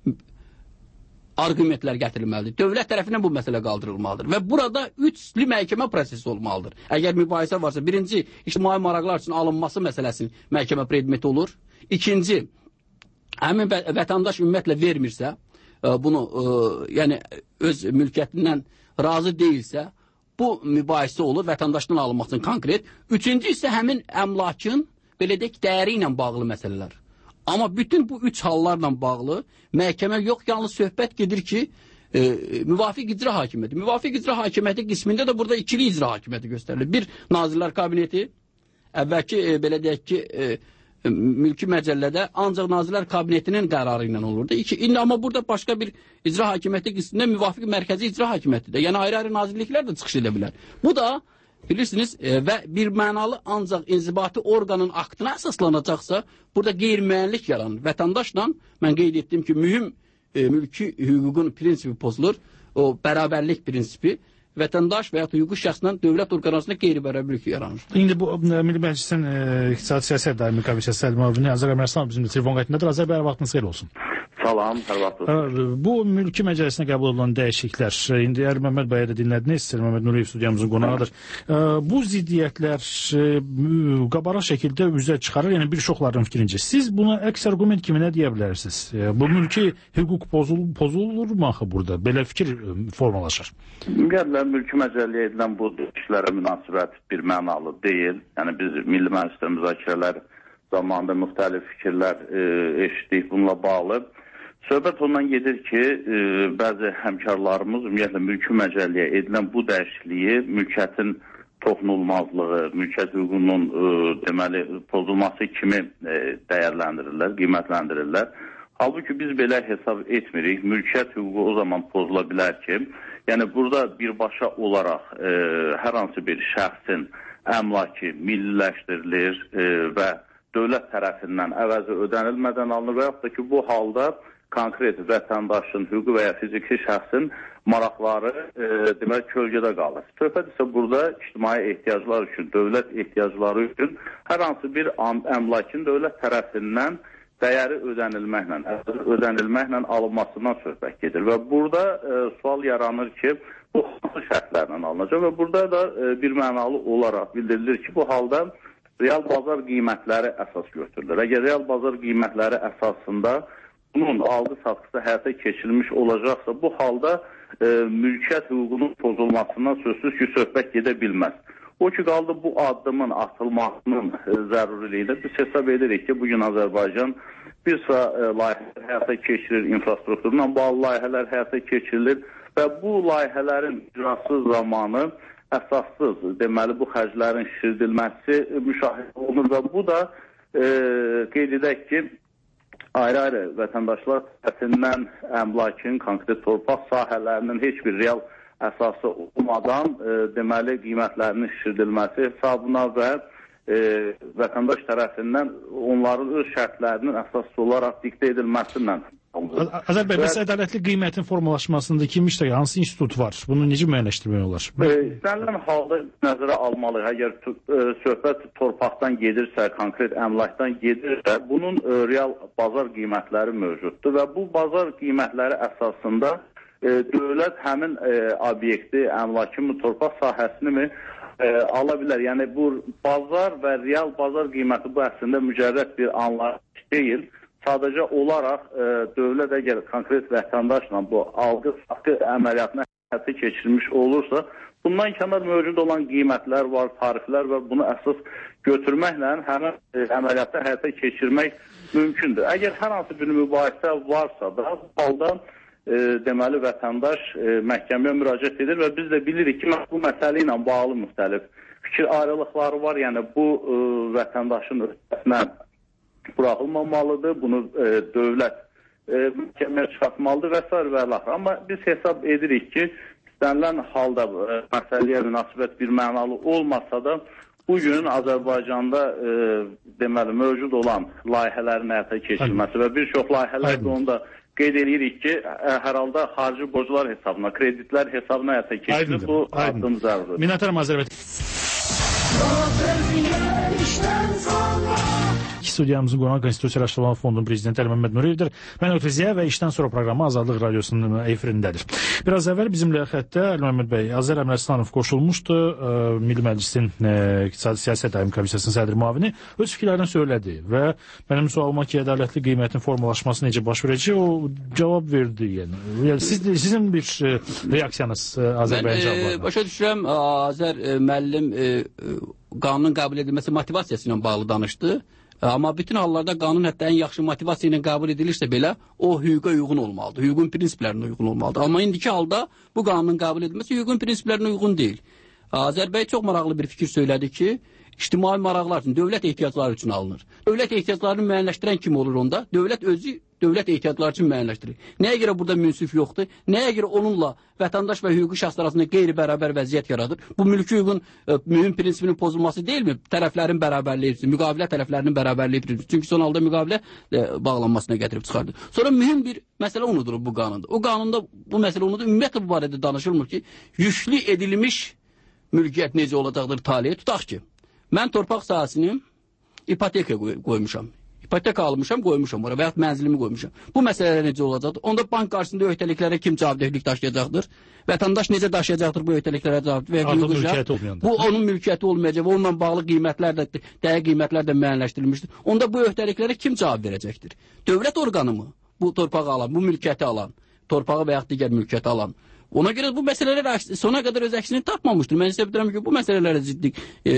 arqumentlər gətirilməlidir. Dövlət tərəfindən bu məsələ qaldırılmalıdır. Və burada üçlü məhkəmə prosesi olmalıdır. Əgər mübahisə varsa, birinci, ictimai maraqlar üçün alınması məsələsinin məhkəmə predmeti olur. İkinci, həmin vətəndaş ümumiyyətlə vermirsə, bunu, yəni öz mülkiyyətindən razı deyilsə, bu mübahisə olur, vətəndaşdan alınması üçün konkret. Üçüncü isə həmin əmlakın, belə deyək, dəyəri ilə bağlı məsələlər. Amma bütün bu üç hallarla bağlı məhkəmə yox, yalnız söhbət gedir ki, müvafiq icra hakimiyyəti. Müvafiq icra hakimiyyəti qismində də burada ikili icra hakimiyyəti göstərilir. Bir, Nazirlər Kabineti, əvvəlki, belə deyək ki, mülki məcəllədə ancaq Nazirlər Kabinetinin qərarı ilə olurdu. Amma burada başqa bir icra hakimiyyəti qismində müvafiq mərkəzi icra hakimiyyətidir. Yəni ayrı-ayrı nazirliklər də çıxış edə bilər. Bu da bilirsiniz və bir mənalı ancaq inzibati orqanın aktına əsaslanacaqsa, burada qeyri-müəyyənlik yaranır. Vətəndaşla mən qeyd etdim ki, mühüm mülki hüququn prinsipi pozulur, o bərabərlik prinsipi. Vətəndaş və ya hüquqi şəxslə dövlət orqanı arasında qeyri-bərabərlik yaranır. İndi bu Milli Məclisin İqtisadi Siyasət Daimi Komissiyası sədr müavini Azər Əmiraslanov bizim də telefon xəttindədir. Azər bəy, vaxtınız xeyir olsun. Salam, hər vaxtınız. Bu mülki məcəlləsinə qəbul olunan dəyişikliklər, indi Məhəmməd bəyə də dinlədiniz, Məhəmməd Nuriyev studiyamızın qonağıdır. Bu ziddiyyətlər qabara şəkildə üzə çıxarır, yəni bir çoxların fikrincə. Siz buna əks argument kimi nə deyə bilərsiniz? Bu mülki hüquq pozulurmu axı burada? Belə fikir formalaşır. Ümumiyyətlə, mülki məcəlləyə edilən bu işlərə münasibət bir mənalı deyil. Yəni biz Milli Məclisdə müzakirələr zamanında müxtəlif fikirlər eşitdik bununla bağlı. Söhbət ondan gedir ki, bəzi həmkarlarımız ümumiyyətlə mülki məcəlləyə edilən bu dəyişikliyi mülkiyyətin toxunulmazlığı, mülkiyyət hüququnun deməli pozulması kimi dəyərləndirirlər, qiymətləndirirlər. Halbuki biz belə hesab etmirik. Mülkiyyət hüququ o zaman pozula bilər ki, yəni burada birbaşa olaraq hər hansı bir şəxsin əmlakı milliləşdirilir və dövlət tərəfindən əvəzi ödənilmədən alınır və yaxud da ki, bu halda konkret vətəndaşın hüququ və ya fiziki şəxsin maraqları demək kölgədə qalır. Söhbət isə burada ictimai ehtiyaclar üçün, dövlət ehtiyacları üçün hər hansı bir əmlakın dövlət tərəfindən dəyəri ödənilməklə alınmasından söhbət gedir. Və burada sual yaranır ki, bu hansı şərtlərlə alınacaq və burada da bir mənalı olaraq bildirilir ki, bu halda real bazar qiymətləri əsas götürülür. Əgər real bazar qiymətləri əsasında bunun algı-satqısı həyata keçirilmiş olacaqsa, bu halda mülkiyyət hüququnun pozulmasından sözsüz ki, söhbət gedə bilməz. O ki, qaldı bu addımın atılmasının zəruriliyidir. Biz hesab edirik ki, bugün Azərbaycan bir sıra layihələr həyata keçirir, infrastrukturla bağlı layihələr həyata keçirilir və bu layihələrin icrası zamanı əsassız, deməli, bu xərclərin şişirdilməsi müşahidə olunur və bu da qeyd edək ki, ayrı-ayrı vətəndaşlar tərəfindən əmlakın, konkret torpaq sahələrinin heç bir real əsası olmadan deməli qiymətlərinin şişirdilməsi hesabına və vətəndaş tərəfindən onların öz şərtlərinin əsaslı olaraq diktə edilməsindən. Azər bəy, bəs ədalətli qiymətin formalaşmasında kim iştirak, hansı institut var? Bunu necə müəyyənləşdirmək olar? İstənilən halda nəzərə almalı. Əgər söhbət torpaqdan gedirsə, konkret əmlakdan gedirsə, bunun real bazar qiymətləri mövcuddur və bu bazar qiymətləri əsasında dövlət həmin obyekti, əmlakı, torpaq sahəsini ala bilər. Yəni bu bazar və real bazar qiyməti bu əslində mücərrəd bir anlayış deyil. Sadəcə olaraq dövlət əgər konkret vətəndaşla bu algı-satqı əməliyyatına həyata keçirilmiş olursa, bundan kənar mövcud olan qiymətlər var, tariflər var. Bunu əsas götürməklə həmin əməliyyatı həyata keçirmək mümkündür. Əgər hər hansı bir mübahisə varsa da, halda deməli vətəndaş məhkəməyə müraciət edir və biz də bilirik ki, bu məsələ ilə bağlı müxtəlif fikir ayrılıqları var. Yəni bu vətəndaşın öhdəsinə buraxılmamalıdır, bunu dövlət məhkəməyə çıxartmalıdır və s. və l. Amma biz hesab edirik ki, istənilən halda məsələyə münasibət bir mənalı olmasa da, bugün Azərbaycanda deməli mövcud olan layihələrin həyata keçirilməsi və bir çox layihələr də onda qeyd edirik ki, hər halda xarici borclar hesabına, kreditlər hesabına həyata keçirilir. Bu addım zərurdur. Minnətdarım Azər bəy. Studiyamızın qonağı Konstitusiya Araşdırma Fondunun prezidenti Əli Məmməd Nuriyevdir. Mən Ötüziyə və İşdən Sonra proqramı Azadlıq Radiosunun efirindədir. Biraz əvvəl bizimlə xəttə Əli Məmməd bəy, Azər Əmrəslanov qoşulmuşdu. Milli Məclisin İqtisadi Siyasət Daimi Komissiyasının sədr müavini öz fikirlərini söylədi və mənim sualıma ki, ədalətli qiymətin formalaşması necə baş verəcək, o cavab verdi. Yəni sizin bir reaksiyanız Azərbaycan cavablarına. Mən başa düşürəm, Azər müəllim qanunun qəbul edilməsi motivasiyası ilə bağlı danışdı. Amma bütün hallarda qanun hətta ən yaxşı motivasiya ilə qəbul edilirsə belə, o hüquqa uyğun olmalıdır, hüququn prinsiplərinə uyğun olmalıdır. Amma indiki halda bu qanunun qəbul edilməsi hüququn prinsiplərinə uyğun deyil. Azər bəy çox maraqlı bir fikir söylədi ki, ictimai maraqlar üçün, dövlət ehtiyacları üçün alınır. Dövlət ehtiyaclarını müəyyənləşdirən kim olur onda? Dövlət özü dövlət ehtiyacları üçün müəyyənləşdirir. Nəyə görə burada münsif yoxdur? Nəyə görə onunla vətəndaş və hüquqi şəxs arasında qeyri-bərabər vəziyyət yaradır? Bu mülki hüququn mühüm prinsipinin pozulması deyilmi? Tərəflərin bərabərliyi üçün, müqavilə tərəflərinin bərabərliyi üçün. Çünki son halda müqavilə bağlanmasına gətirib çıxardı. Sonra mühüm bir məsələ unudulur bu qanunda. O qanunda bu məsələ unudulur. Ümumiyyətlə bu barədə danışılmır ki, yüklü edilmiş mülkiyyət necə olacaqdır taliyə. Tutaq ki, mən torpaq sahəsini ipoteka qoymuşam. İpoteka almışam, qoymuşam oraya və yaxud mənzilimi qoymuşam. Bu məsələlər necə olacaqdır? Onda bank qarşısında öhdəliklərə kim cavabdehlik daşıyacaqdır? Vətəndaş necə daşıyacaqdır bu öhdəliklərə cavabdehlik? Bu onun mülkiyyəti olmayacaq və onunla bağlı qiymətlər də, dəyər qiymətlər də müəyyənləşdirilmişdir. Onda bu öhdəliklərə kim cavab verəcəkdir? Dövlət orqanı mı? Bu torpağı alan, bu mülkiyyəti alan, torpağı və yaxud digər mülkiyyəti alan. Ona görə bu məsələlər sona qədər öz əksini tapmamışdır. Mən isə bilirəm ki, bu məsələlərə ciddi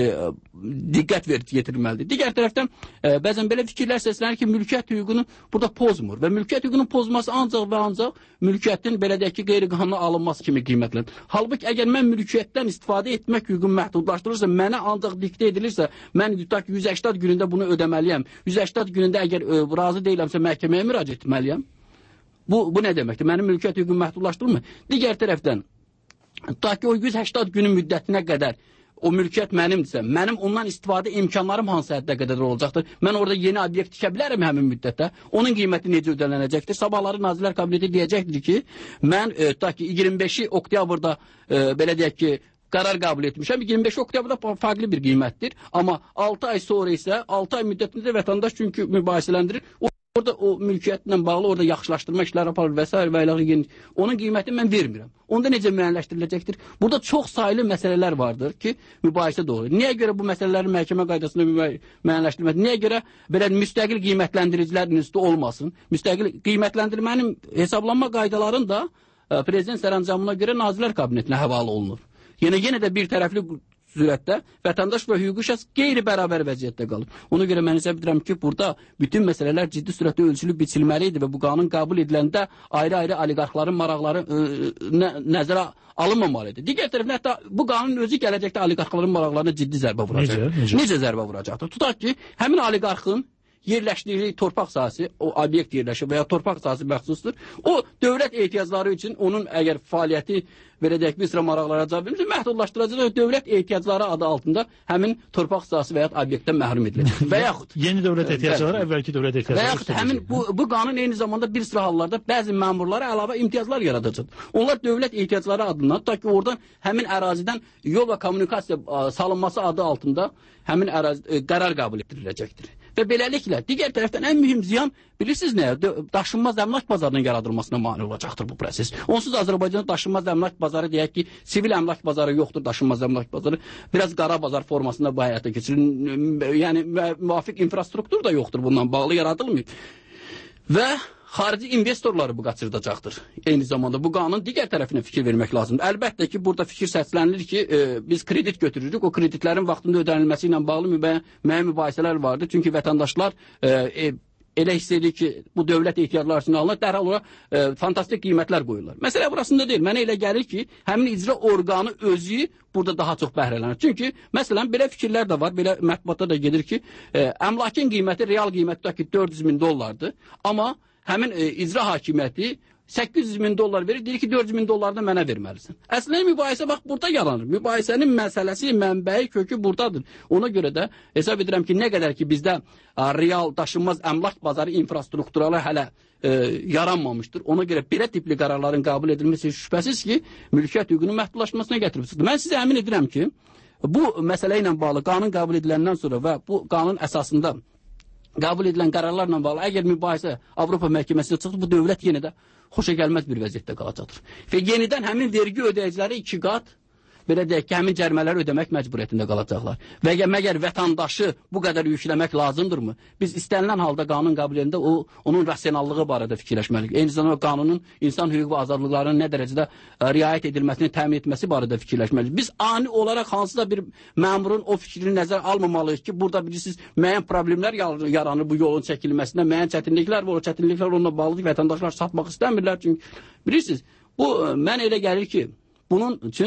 diqqət yetirilməlidir. Digər tərəfdən bəzən belə fikirlər səslənir ki, mülkiyyət hüququnu burada pozmur və mülkiyyət hüququnun pozması ancaq və ancaq mülkiyyətin belə deyək ki, qeyri-qanuni alınması kimi qiymətlənir. Halbuki əgər mən mülkiyyətdən istifadə etmək hüququm məhdudlaşdırılırsa, mənə ancaq diktə edilirsə, mən 180 günündə bunu ödəməliyəm. 180 günündə əgər razı deyiləmsə məhkəməyə müraciət etməliyəm. Bu nə deməkdir? Mənim mülkiyyət hüququm məhdudlaşdırılmır. Digər tərəfdən, ta ki o 180 günün müddətinə qədər o mülkiyyət mənimdirsə, mənim ondan istifadə imkanlarım hansı həddə qədər olacaqdır? Mən orada yeni obyekt tikə bilərəm həmin müddətdə. Onun qiyməti necə ödəniləcəkdir? Sabahları Nazirlər Kabineti deyəcəkdir ki, mən ta ki 25 oktyabrda belə deyək ki, qərar qəbul etmişəm. 25 oktyabrda fərqli bir qiymətdir. Amma 6 ay sonra isə 6 ay müddətində vətəndaş çünki mübahisələndirir. Orada o mülkiyyətlə bağlı orada yaxşılaşdırma işləri aparır və s. və ilə onun qiymətini mən vermirəm. Onda necə müəyyənləşdiriləcəkdir? Burada çox saylı məsələlər vardır ki, mübahisə doğru. Niyə görə bu məsələlərin məhkəmə qaydasında müəyyənləşdirilmədir? Niyə görə belə müstəqil qiymətləndiricilərin üstü olmasın? Müstəqil qiymətləndirmənin hesablanma qaydalarının da prezident sərəncamına görə Nazirlər Kabinetinə həvalə olunur. Yenə də bir tərəfli sürətdə vətəndaş və hüquqi şəxs qeyri-bərabər vəziyyətdə qalır. Ona görə mən hesab edirəm ki, burada bütün məsələlər ciddi sürətdə ölçülüb biçilməli idi və bu qanun qəbul ediləndə ayrı-ayrı oliqarxların maraqları nəzərə alınmamalıdır. Digər tərəfdən hətta bu qanun özü gələcəkdə oliqarxların maraqlarına ciddi zərbə vuracaq. Necə zərbə vuracaqdır? Tutaq ki, həmin oliqarxın yerləşdirdiyi torpaq sahəsi, o obyekt yerləşir və ya torpaq sahəsi məxsusdur. O, dövlət ehtiyacları üçün onun əgər fəaliyyəti belə deyək, bir sıra maraqlara cavab verirsə, məhdudlaşdıracaq və dövlət ehtiyacları adı altında həmin torpaq sahəsi və ya obyektdən məhrum ediləcək. Və yaxud yeni dövlət ehtiyacları, əvvəlki dövlət ehtiyacları. Və yaxud həmin bu qanun eyni zamanda bir sıra hallarda bəzi məmurlara əlavə imtiyazlar yaradacaq. Onlar dövlət ehtiyacları adından, ta ki oradan həmin ərazidən yol və kommunikasiya salınması adı altında həmin qərar qəbul etdiriləcəkdir. Və beləliklə, digər tərəfdən ən mühüm ziyan, bilirsiniz nə? Daşınmaz əmlak bazarının yaradılmasına mane olacaqdır bu proses. Onsuz Azərbaycanda daşınmaz əmlak bazarı deyək ki, sivil əmlak bazarı yoxdur, daşınmaz əmlak bazarı. Biraz qara bazar formasında bu həyata keçirilir. Yəni, müvafiq infrastruktur da yoxdur bundan bağlı, yaradılmıyor. Və xarici investorları bu qaçırdacaqdır. Eyni zamanda bu qanun digər tərəfinə fikir vermək lazımdır. Əlbəttə ki, burada fikir səslənilir ki, biz kredit götürürük. O kreditlərin vaxtında ödənilməsi ilə bağlı müəyyən mübahisələr vardır. Çünki vətəndaşlar elə hiss edir ki, bu dövlət ehtiyacları üçün alınır, dərhal olaraq fantastik qiymətlər qoyurlar. Məsələ burasında deyil. Mənə elə gəlir ki, həmin icra orqanı özü burada daha çox bəhrələnir. Çünki, məsələn, belə fikirlər də var, belə mətbuatda da gedir ki, əmlakın qiyməti, real qiyməti ki, 400 min dollardır. Amma həmin icra hakimiyyəti 800 min dollar verir, deyir ki, 400 min dollar da mənə verməlisin. Əslində mübahisə bax burada yaranır. Mübahisənin məsələsi, mənbəyi, kökü buradadır. Ona görə də hesab edirəm ki, nə qədər ki bizdə real daşınmaz əmlak bazarı infrastrukturalı hələ yaranmamışdır. Ona görə belə tipli qərarların qəbul edilməsi şübhəsiz ki, mülkiyyət hüququnun məhdudlaşmasına gətirmişdir. Mən sizə əmin edirəm ki, bu məsələ ilə bağlı qanun qəbul ediləndən sonra və bu qanun əsasında qəbul edilən qərarlarla bağlı əgər mübahisə Avropa məhkəməsinə çıxsa, bu dövlət yenə də xoşa gəlməz bir vəziyyətdə qalacaqdır. Və yenidən həmin vergi ödəyiciləri 2 qat belə deyək ki, həmin cərimələri ödəmək məcburiyyətində qalacaqlar. Və məgər vətəndaşı bu qədər yükləmək lazımdırmı? Biz istənilən halda qanun qəbul edəndə onun rasionallığı barədə fikirləşməliyik. Eyni zamanda qanunun insan hüquq və azadlıqlarının nə dərəcədə riayət edilməsini təmin etməsi barədə fikirləşməliyik. Biz ani olaraq hansısa bir məmurun o fikrini nəzərə almamalıyıq ki, burada bilirsiniz, müəyyən problemlər yaranır bu yolun çəkilməsində, müəyyən çətinliklər var, o çətinliklər onunla bağlıdır, vətəndaşlar satmaq istəmirlər. Çünki bilirsiniz, bu mən elə gəlir ki, bunun üçün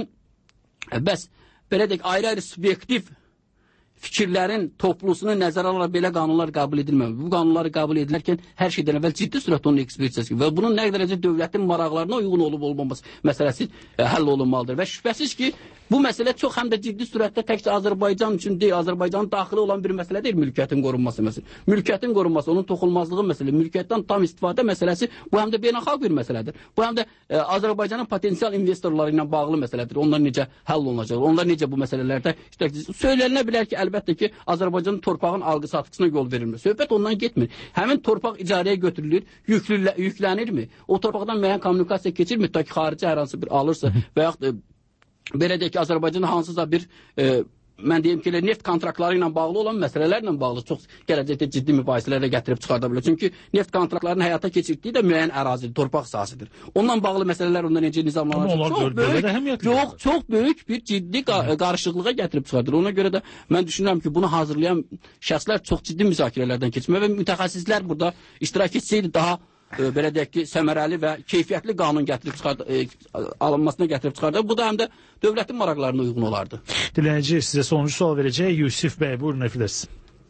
bəs, belə deyək, ayrı-ayrı subyektiv fikirlərin toplusunu nəzərə alaraq belə qanunlar qəbul edilməməli. Bu qanunları qəbul edilərkən hər şeydən əvvəl ciddi sürətdə onun ekspertizası və bunun nə dərəcə dövlətin maraqlarına uyğun olub-olmaması məsələsi həll olunmalıdır. Və şübhəsiz ki, bu məsələ çox həm də ciddi sürətdə təkcə Azərbaycan üçün deyil, Azərbaycanın daxili olan bir məsələ deyil mülkiyyətin qorunması məsələsi. Mülkiyyətin qorunması, onun toxunulmazlığı məsələsi, mülkiyyətdən tam istifadə məsələsi bu həm də beynəlxalq bir məsələdir. Bu həm də Azərbaycanın potensial investorları ilə bağlı məsələdir. Onlar necə həll olunacaq? Onlar necə bu məsələlərdə söylənə bilər ki, əlbəttə ki, Azərbaycanın torpağın alqı-satqısına yol verilmir. Söhbət ondan getmir. Həmin torpaq icarəyə götürülür, yüklənirmi? O torpaqdan müəyyən kommunikasiya keçirmir, ta ki, xarici hər hansı bir alırsa və yaxud belə deyək ki, Azərbaycanın hansısa bir mən deyim ki, neft kontraktları ilə bağlı olan məsələlərlə bağlı çox gələcəkdə ciddi mübahisələrə gətirib çıxarda bilər. Çünki neft kontraktlarının həyata keçirdiyi də müəyyən ərazidir, torpaq sahəsidir. Onunla bağlı məsələlər onda necə nizamlanacaq? Çox böyük bir ciddi qarışıqlığa gətirib çıxardır. Ona görə də mən düşünürəm ki, bunu hazırlayan şəxslər çox ciddi müzakirələrdən keçməli və mütəxəssislər burada iştirak etsəydi daha belə deyək ki, səmərəli və keyfiyyətli qanun alınmasına gətirib çıxardı. Bu da həm də dövlətin maraqlarına uyğun olardı. Dinləyici sizə sonuncu sual verəcək. Yusif bəy, buyurun əfiliz.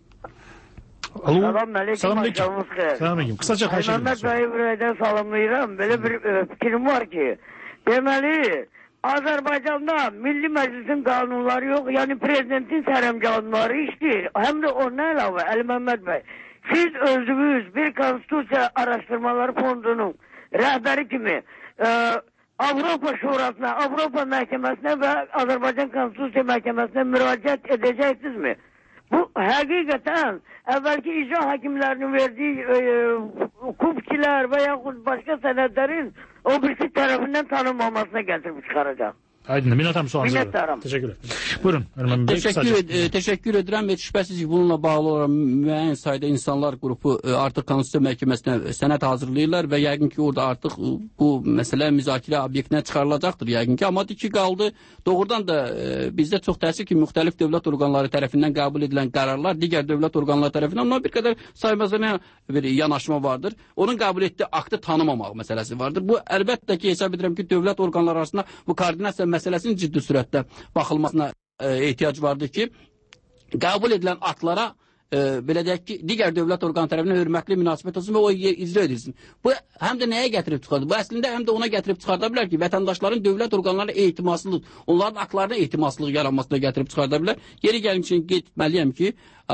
Salam aleyküm. Salam. Qısaca xahiş edirəm. Məhəmməd bəyi buraydan salamlayıram. Belə bir fikrim var ki, deməli, Azərbaycanda Milli Məclisin qanunları yox, yəni prezidentin sərəm qanunları işləyir. Həm də ondan əlavə, Əli Məhəmməd bəy, siz özünüz bir konstitusiya araştırmaları fondunun rəhbəri kimi Avropa Şurasına, Avropa Məhkəməsinə və Azərbaycan Konstitusiya Məhkəməsinə müraciət edəcəksinizmi? Bu həqiqətən əvvəlki icra hakimlərinin verdiyi hukukçilər və yaxud başqa sənədlərin o birisi tərəfindən tanınmamasına gətirib çıxaracaq. Aydın, minnətdarım sualınıza. Minnətdarım. Təşəkkür ederim. Buyurun, Ermən bəy, qısaca. Təşəkkür edirəm və şübhəsiz ki, bununla bağlı olaraq müəyyən sayda insanlar qrupu artıq Konstitusiya Məhkəməsinə sənəd hazırlayırlar və yəqin ki, orada artıq bu məsələ müzakirə obyektinə çıxarılacaqdır yəqin ki. Amma ki, qaldı, doğrudan da bizdə çox təəssüf ki, müxtəlif dövlət orqanları tərəfindən qəbul edilən qərarlar digər dövlət orqanları tərəfindən ona bir qədər saymazına bir yanaşma vardır. Onun qəbul etdiyi aktı tanımamaq məsələsi vardır. Bu, əlbəttə ki, hesab edirəm ki, dövlət orqanları arasında bu koordinasiya məsələsinin ciddi sürətdə baxılmasına ehtiyac vardır ki, qəbul edilən aktlara belə deyək ki, digər dövlət orqanı tərəfindən hörmətli münasibət olsun və o icra edilsin. Bu, həm də nəyə gətirib çıxardır? Bu, əslində həm də ona gətirib çıxarda bilər ki, vətəndaşların dövlət orqanlarına etimadsızlıq, onların aktlarına etimadsızlıq yaranmasına gətirib çıxarda bilər. Yeri gəlim üçün getməliyəm ki,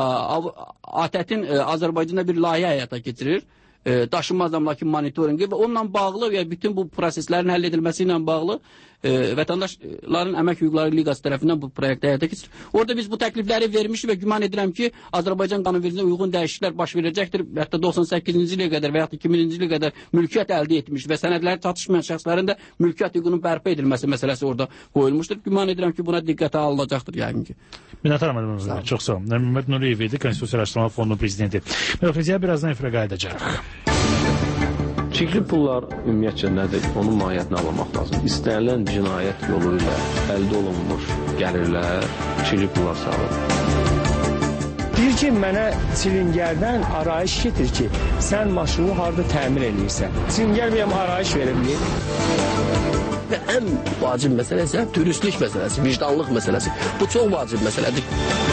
ATƏT-in Azərbaycanda bir layihə həyata keçirir. Daşınmaz əmlakın monitoringi və onunla bağlı və bütün bu proseslərin həll edilməsi ilə bağlı vətəndaşların əmək hüquqları liqası tərəfindən bu proyektə həyata keçirir. Orada biz bu təklifləri vermişik və güman edirəm ki, Azərbaycan qanunvericiliyinə uyğun dəyişikliklər baş verəcəkdir. Hətta 98-ci ilə qədər və yaxud 2000-ci ilə qədər mülkiyyət əldə etmiş və sənədləri çatışmayan şəxslərin də mülkiyyət hüququnun bərpa edilməsi məsələsi orada qoyulmuşdur. Güman edirəm ki, buna diqqətə alınacaqdır yəqin ki. Minnətdarım Ədəmimizə. Çox sağ olun. Məhəmməd Nuriyev idi, Konstitusiya Araşdırma Fondunun prezidenti. Müxtəziyyə birazdan efirə qayıdacaq. Çirkli pullar ümumiyyətcə nədir? Onun mahiyyətini anlamaq lazım. İstənilən cinayət yolu ilə əldə olunmuş gəlirlər çirkli pullar sağlar. Deyir ki, mənə çilingərdən arayış getir ki, sən maşını harada təmir edirsən. Çilingər bir arayış verir. Və ən vacib məsələ isə dürüstlük məsələsi, vicdanlıq məsələsi. Bu çox vacib məsələdir.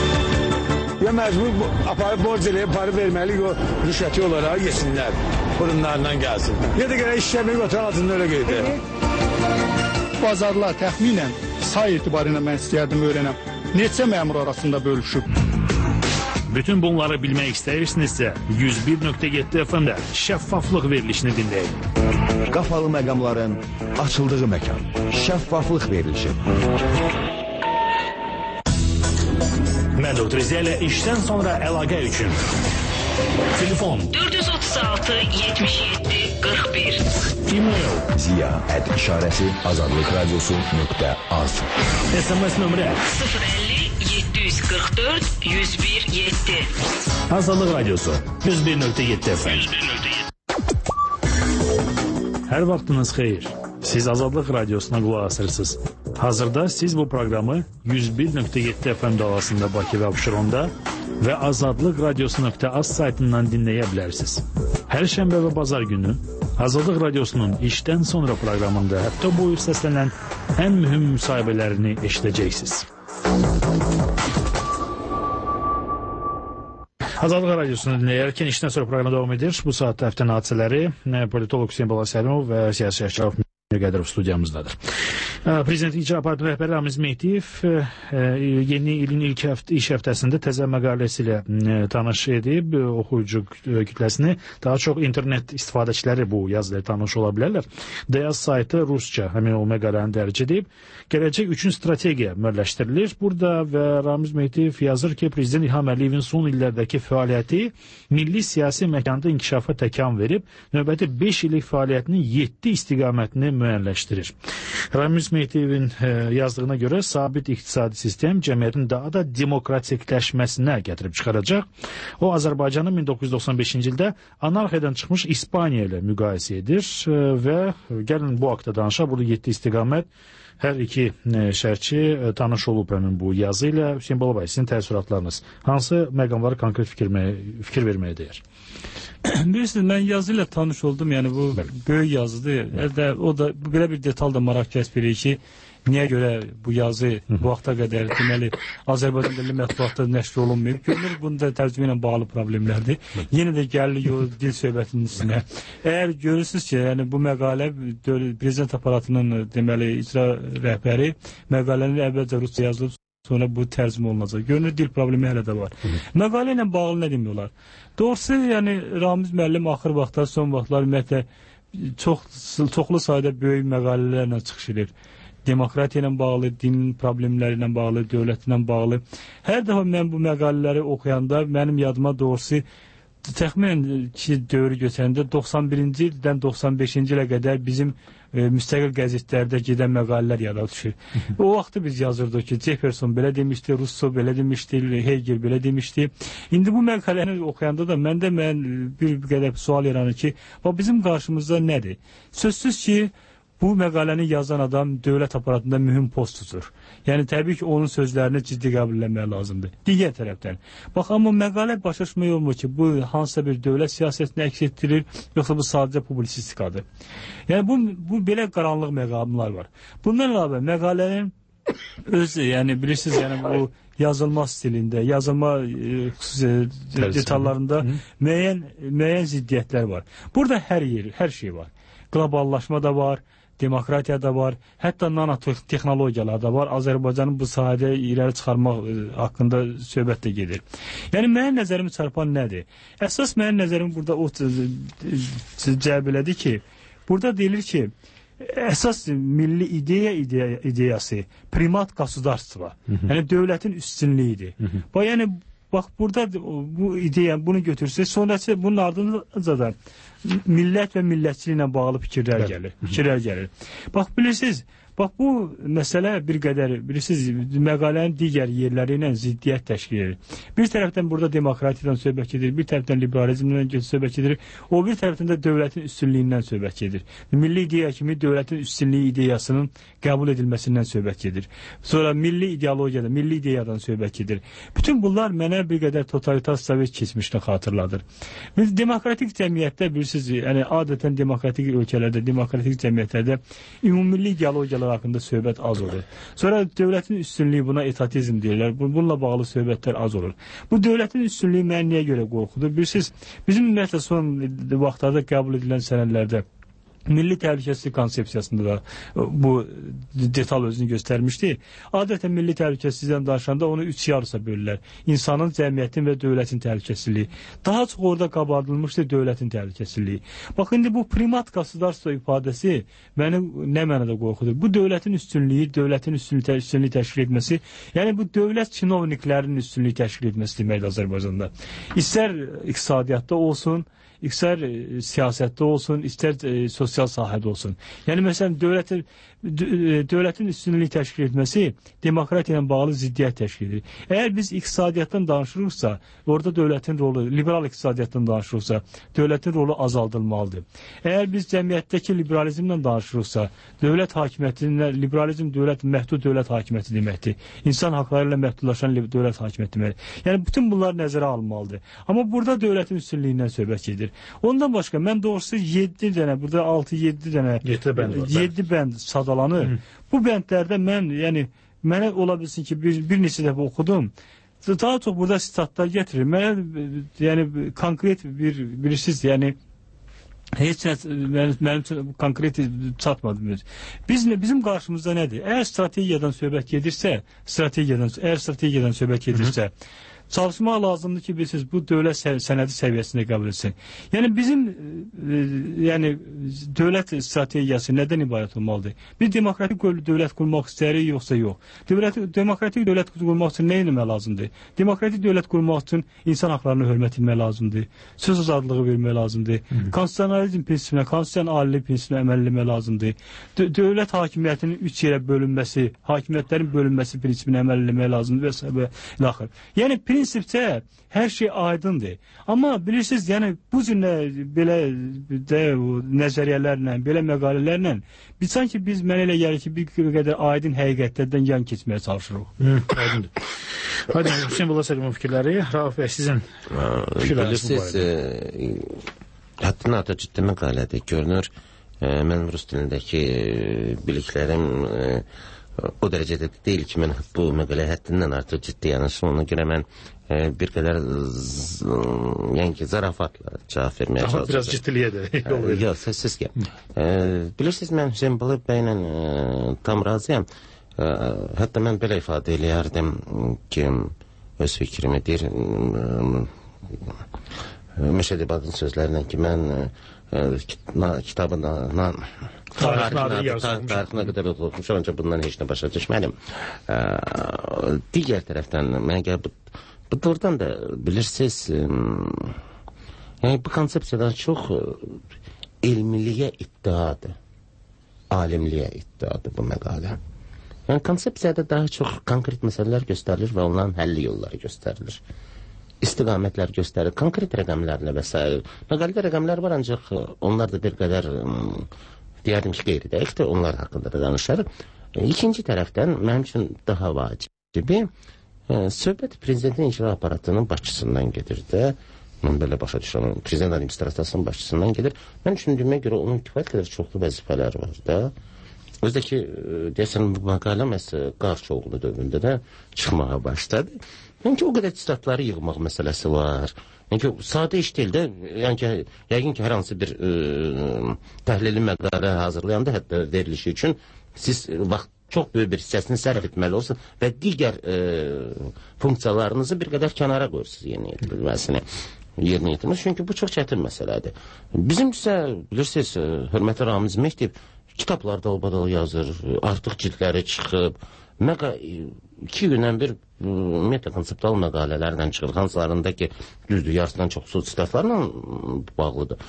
Ya məcbur aparıb borc eləyib, parı verməli, o rüşvəti olaraq yesinlər, burunlarından gəlsin. Ya da gələk işləməyib, otan altında öyle qeydir. Bazarlar təxminən say etibarıyla mən istəyərdim öyrənəm. Neçə məmur arasında bölüşüb? Bütün bunları bilmək istəyirsinizsə, 101.7 FM-də şəffaflıq verilişini dinləyin. Qapalı məqamların açıldığı məkan. Şəffaflıq verilişi. Məhdud Rizə ilə işdən sonra əlaqə üçün. Telefon 436 77 41. E-mail ziya@işarəsi azadlıqradiosu.az. SMS nömrə 050 744 101 7. Azadlıq Radiosu 101.7 FM. Hər vaxtınız xeyir. Siz Azadlıq Radiosuna qulaq asırsınız. Hazırda siz bu proqramı 101.7 FM dalasında Bakı və Abşeronda və azadlıqradiosu.az saytından dinləyə bilərsiniz. Hər şənbə və bazar günü Azadlıq Radiosunun işdən sonra proqramında həftə boyu səslənən ən mühüm müsahibələrini eşidəcəksiniz. Azadlıq Radiosunu dinləyərkən işdən sonra proqramı davam edir. Bu saatdə həftənin hadisələri politoloq Hüseyin Balasəlimov və siyasi şərhçi Qədərov studiyamızdadır. Prezident İcra Partisi rəhbəri Ramiz Mehdiyev yeni ilin ilk iş həftəsində təzə məqaləsi ilə tanış edib, oxuyucu kütləsini daha çox internet istifadəçiləri bu yazıda tanış ola bilərlər. Dayaz saytı rusca həmin o məqaləni dərc edib, gələcək üçün strategiya müəlləşdirilir. Burada və Ramiz Mehdiyev yazır ki, Prezident İlham Əliyevin son illərdəki fəaliyyəti milli siyasi məkanda inkişafa təkan verib, növbəti 5 illik fəaliyyətinin 7 istiqamətini müəyyənləşdirir. Ramiz Mehdiyevin yazdığına görə sabit iqtisadi sistem cəmiyyətin daha da demokratikləşməsinə gətirib çıxaracaq. O, Azərbaycanı 1995-ci ildə anarxiyadan çıxmış İspaniya ilə müqayisə edir və gəlin bu haqda danışaq. Burada 7 istiqamət. Hər iki şərhçi tanış olub həmin bu yazı ilə. Hüseyin Balabay, sizin təəssüratlarınız hansı məqamları konkret fikir verməyə deyir? Bilirsiniz, mən yazı ilə tanış oldum. Yəni bu böyük yazıdır. O da belə bir detal da maraq kəsb edir ki, niyə görə bu yazı bu vaxta qədər deməli Azərbaycan dilli mətbuatda nəşr olunmayıb? Görünür, bunda tərcümə ilə bağlı problemlərdir. Yenə də gəlirik dil söhbətinin üstünə. Əgər görürsünüz ki, yəni bu məqalə prezident aparatının deməli icra rəhbəri məqaləni əvvəlcə rusca yazılıb, sonra bu tərcümə olunacaq. Görünür, dil problemi hələ də var. Məqalə ilə bağlı nə demiyorlar? Doğrusu, yəni Ramiz müəllim axır vaxtlar, son vaxtlar ümumiyyətlə çoxlu sayda böyük məqalələrlə çıxış edir. Demokratiya ilə bağlı, din problemləri ilə bağlı, dövlət ilə bağlı. Hər dəfə mən bu məqalələri oxuyanda mənim yadıma doğrusu təxminən ki, dövrü götürəndə 91-ci ildən 95-ci ilə qədər bizim müstəqil qəzetlərdə gedən məqalələr yada düşür. O vaxtı biz yazırdıq ki, Jefferson belə demişdi, Rousseau belə demişdi, Hegel belə demişdi. İndi bu məqaləni oxuyanda da mən bir qədər sual yaranır ki, bizim qarşımızda nədir? Sözsüz ki, bu məqaləni yazan adam dövlət aparatında mühüm post tutur. Yəni, təbii ki, onun sözlərini ciddi qəbul etmək lazımdır. Digər tərəfdən. Bax, amma məqalə başa düşmək olmur ki, bu hansısa bir dövlət siyasətini əks etdirir, yoxsa bu sadəcə publisistikadır. Yəni, bu belə qaranlıq məqamlar var. Bundan əlavə, məqalənin özü, yəni, bilirsiniz, yəni, bu yazılma stilində, yazılma detallarında müəyyən ziddiyyətlər var. Burada hər şey var. Qloballaşma da var, demokratiya da var, hətta nanotexnologiyalar da var. Azərbaycanın bu sahədə irəli çıxarmaq haqqında söhbət də gedir. Yəni, mənim nəzərimi çarpan nədir? Əsas mənim nəzərimi burada o cəlb elədi ki, burada deyilir ki, əsas milli ideyası primat qasudarstva, yəni dövlətin üstünlüyüdür. Yəni, bax, burada bu ideya, bunu götürsək, sonrası bunun ardınca da millət və millətçiliklə bağlı fikirlər gəlir. Bax, bilirsiniz, bax, bu məsələ bir qədər, bilirsiniz, məqalənin digər yerləri ilə ziddiyyət təşkil edir. Bir tərəfdən burada demokratiyadan söhbət edir, bir tərəfdən liberalizmdən söhbət edir, o bir tərəfdən də dövlətin üstünlüyündən söhbət edir. Milli ideya kimi dövlətin üstünlüyü ideyasının qəbul edilməsindən söhbət edir. Sonra milli ideologiyada, milli ideyadan söhbət edir. Bütün bunlar mənə bir qədər totalitar sovet keçmişini xatırladır. Biz demokratik cəmiyyətdə, bilirsiniz, yəni adətən demokratik ölkələrdə, demokratik cəmiyyətlərdə ümummilli ideologiyalar haqqında söhbət az olur. Sonra dövlətin üstünlüyü, buna etatizm deyirlər. Bununla bağlı söhbətlər az olur. Bu dövlətin üstünlüyü mənə niyə görə qorxudur? Bilirsiniz, bizim ümumiyyətlə son vaxtlarda qəbul edilən sənədlərdə milli təhlükəsizlik konsepsiyasında da bu detal özünü göstərmişdi. Adətən milli təhlükəsizlikdən danışanda onu 3 yarısa bölürlər. İnsanın, cəmiyyətin və dövlətin təhlükəsizliyi. Daha çox orada qabardılmışdı dövlətin təhlükəsizliyi. Bax, indi bu primat qasudarstvo ifadəsi məni nə mənada qorxudur? Bu dövlətin üstünlüyü, dövlətin üstünlüyü təşkil etməsi, yəni bu dövlət çinovniklərinin üstünlüyü təşkil etməsi deməkdir Azərbaycanda. İstər iqtisadiyyatda olsun, istər siyasətdə olsun, istər sosial sahədə olsun. Yəni, məsələn, dövlətin üstünlüyü təşkil etməsi demokratiya ilə bağlı ziddiyyət təşkil edir. Əgər biz iqtisadiyyatdan danışırıqsa, orada dövlətin rolu, liberal iqtisadiyyatdan danışırıqsa, dövlətin rolu azaldılmalıdır. Əgər biz cəmiyyətdəki liberalizmlə danışırıqsa, dövlət hakimiyyətindən, liberalizm məhdud dövlət hakimiyyəti deməkdir. İnsan haqları ilə məhdudlaşan dövlət hakimiyyəti deməkdir. Yəni, bütün bunlar nəzərə alınmalıdır. Amma burada dövlətin üstünlüyündən söhbət gedir. Ondan başqa, mən doğrusu 7 dənə, burada 6-7 dənə 7 bənd sadalanır. Bu bəndlərdə mənə ola bilsin ki, bir neçə dəfə oxudum. Daha çox burada sitatlar getirir. Mənə konkret bilirsiniz, yəni heç nə mənim üçün konkret çatmadı. Bizim qarşımızda nədir? Əgər strategiyadan söhbət gedirsə, çalışmaq lazımdır ki, bilirsiniz, bu dövlət sənədi səviyyəsində qəbul etsin. Yəni, bizim dövlət strategiyası nədən ibarət olmalıdır? Biz demokratik dövlət qurmaq istəyirik, yoxsa yox? Demokratik dövlət qurmaq üçün nə etmək lazımdır? Demokratik dövlət qurmaq üçün insan haqlarına hörmət etmək lazımdır, söz azadlığı vermək lazımdır, konstitusionalizm prinsipinə, konstitusiyanın alilik prinsipinə əməl etmək lazımdır, dövlət hakimiyyətinin 3 yerə bölünməsi, hakimiyyətlərin bölünməsi prinsipinə əməl etmək lazımdır və s. Yəni, prinsipcə hər şey aydındır. Amma bilirsiniz, yəni bu cür belə nəzəriyyələrlə, belə məqalələrlə sanki biz mənə elə gəlir ki, bir qədər aydın həqiqətlərdən yan keçməyə çalışırıq. Aydındır. Hadi Hüseyin Bula Səlimin fikirləri, Rauf bəy, sizin fikirləriniz bu barədə. Hətta NATO ciddi məqalədir. Görünür, mənim rus dilindəki biliklərim o dərəcədə deyil ki, mən bu məqalə həddindən artıq ciddi yanaşım. Ona görə mən bir qədər zarafatla cavab verməyə çalışacağım. Biraz ciddiliyə də yol verir. Yox, sözsüz ki. Bilirsiniz, mən Hüseyin Bula bəylə tam razıyam. Hətta mən belə ifadə eləyərdim ki, öz fikrimi deyir, Məşədi Badın sözlərindən ki, mən kitabın tarixinə qədər oxumuşam, ancaq bundan heç nə başa düşmədim. Digər tərəfdən, mənə gəlir, bu doğrudan da bilirsiniz, bu konsepsiyadan çox elmiliyə iddiadır, alimliyə iddiadır bu məqalə. Yəni, konsepsiyada daha çox konkret məsələlər göstərilir və onların həlli yolları göstərilir. İstiqamətlər göstərir, konkret rəqəmlərlə və s. Məqalədə rəqəmlər var, ancaq onlar da bir qədər, deyərdim ki, qeyri-dəqiqdir, onlar haqqında da danışır. İkinci tərəfdən, mənim üçün daha vacibi, söhbət prezidentin icra aparatının başçısından gedir də, mən belə başa düşürəm, prezident administrasiyasının başçısından gedir. Mən düşündüyümə görə onun kifayət qədər çoxlu vəzifələr var da. Özdəki, deyəsən, bu məqalə qarşı oğlu dövründə də çıxmağa başladı. Yəni ki, o qədər citatları yığmaq məsələsi var. Yəni ki, sadə iş deyil də, yəni ki, yəqin ki, hər hansı bir təhlili məqalə hazırlayanda, hətta verilişi üçün, siz vaxt çox böyük bir hissəsini sərf etməli olsun və digər funksiyalarınızı bir qədər kənara qoyursunuz yerinə yetirmək. Çünki bu çox çətin məsələdir. Bizim isə, bilirsiniz, hörmətli Ramiz Mehdiyev kitablar dalbadal yazır, artıq cildləri çıxıb, 2 gündən bir meta-konseptual məqalələrlə çıxır, hansılarında ki, düzdür, yarısından çoxsu citatlarla bağlıdır.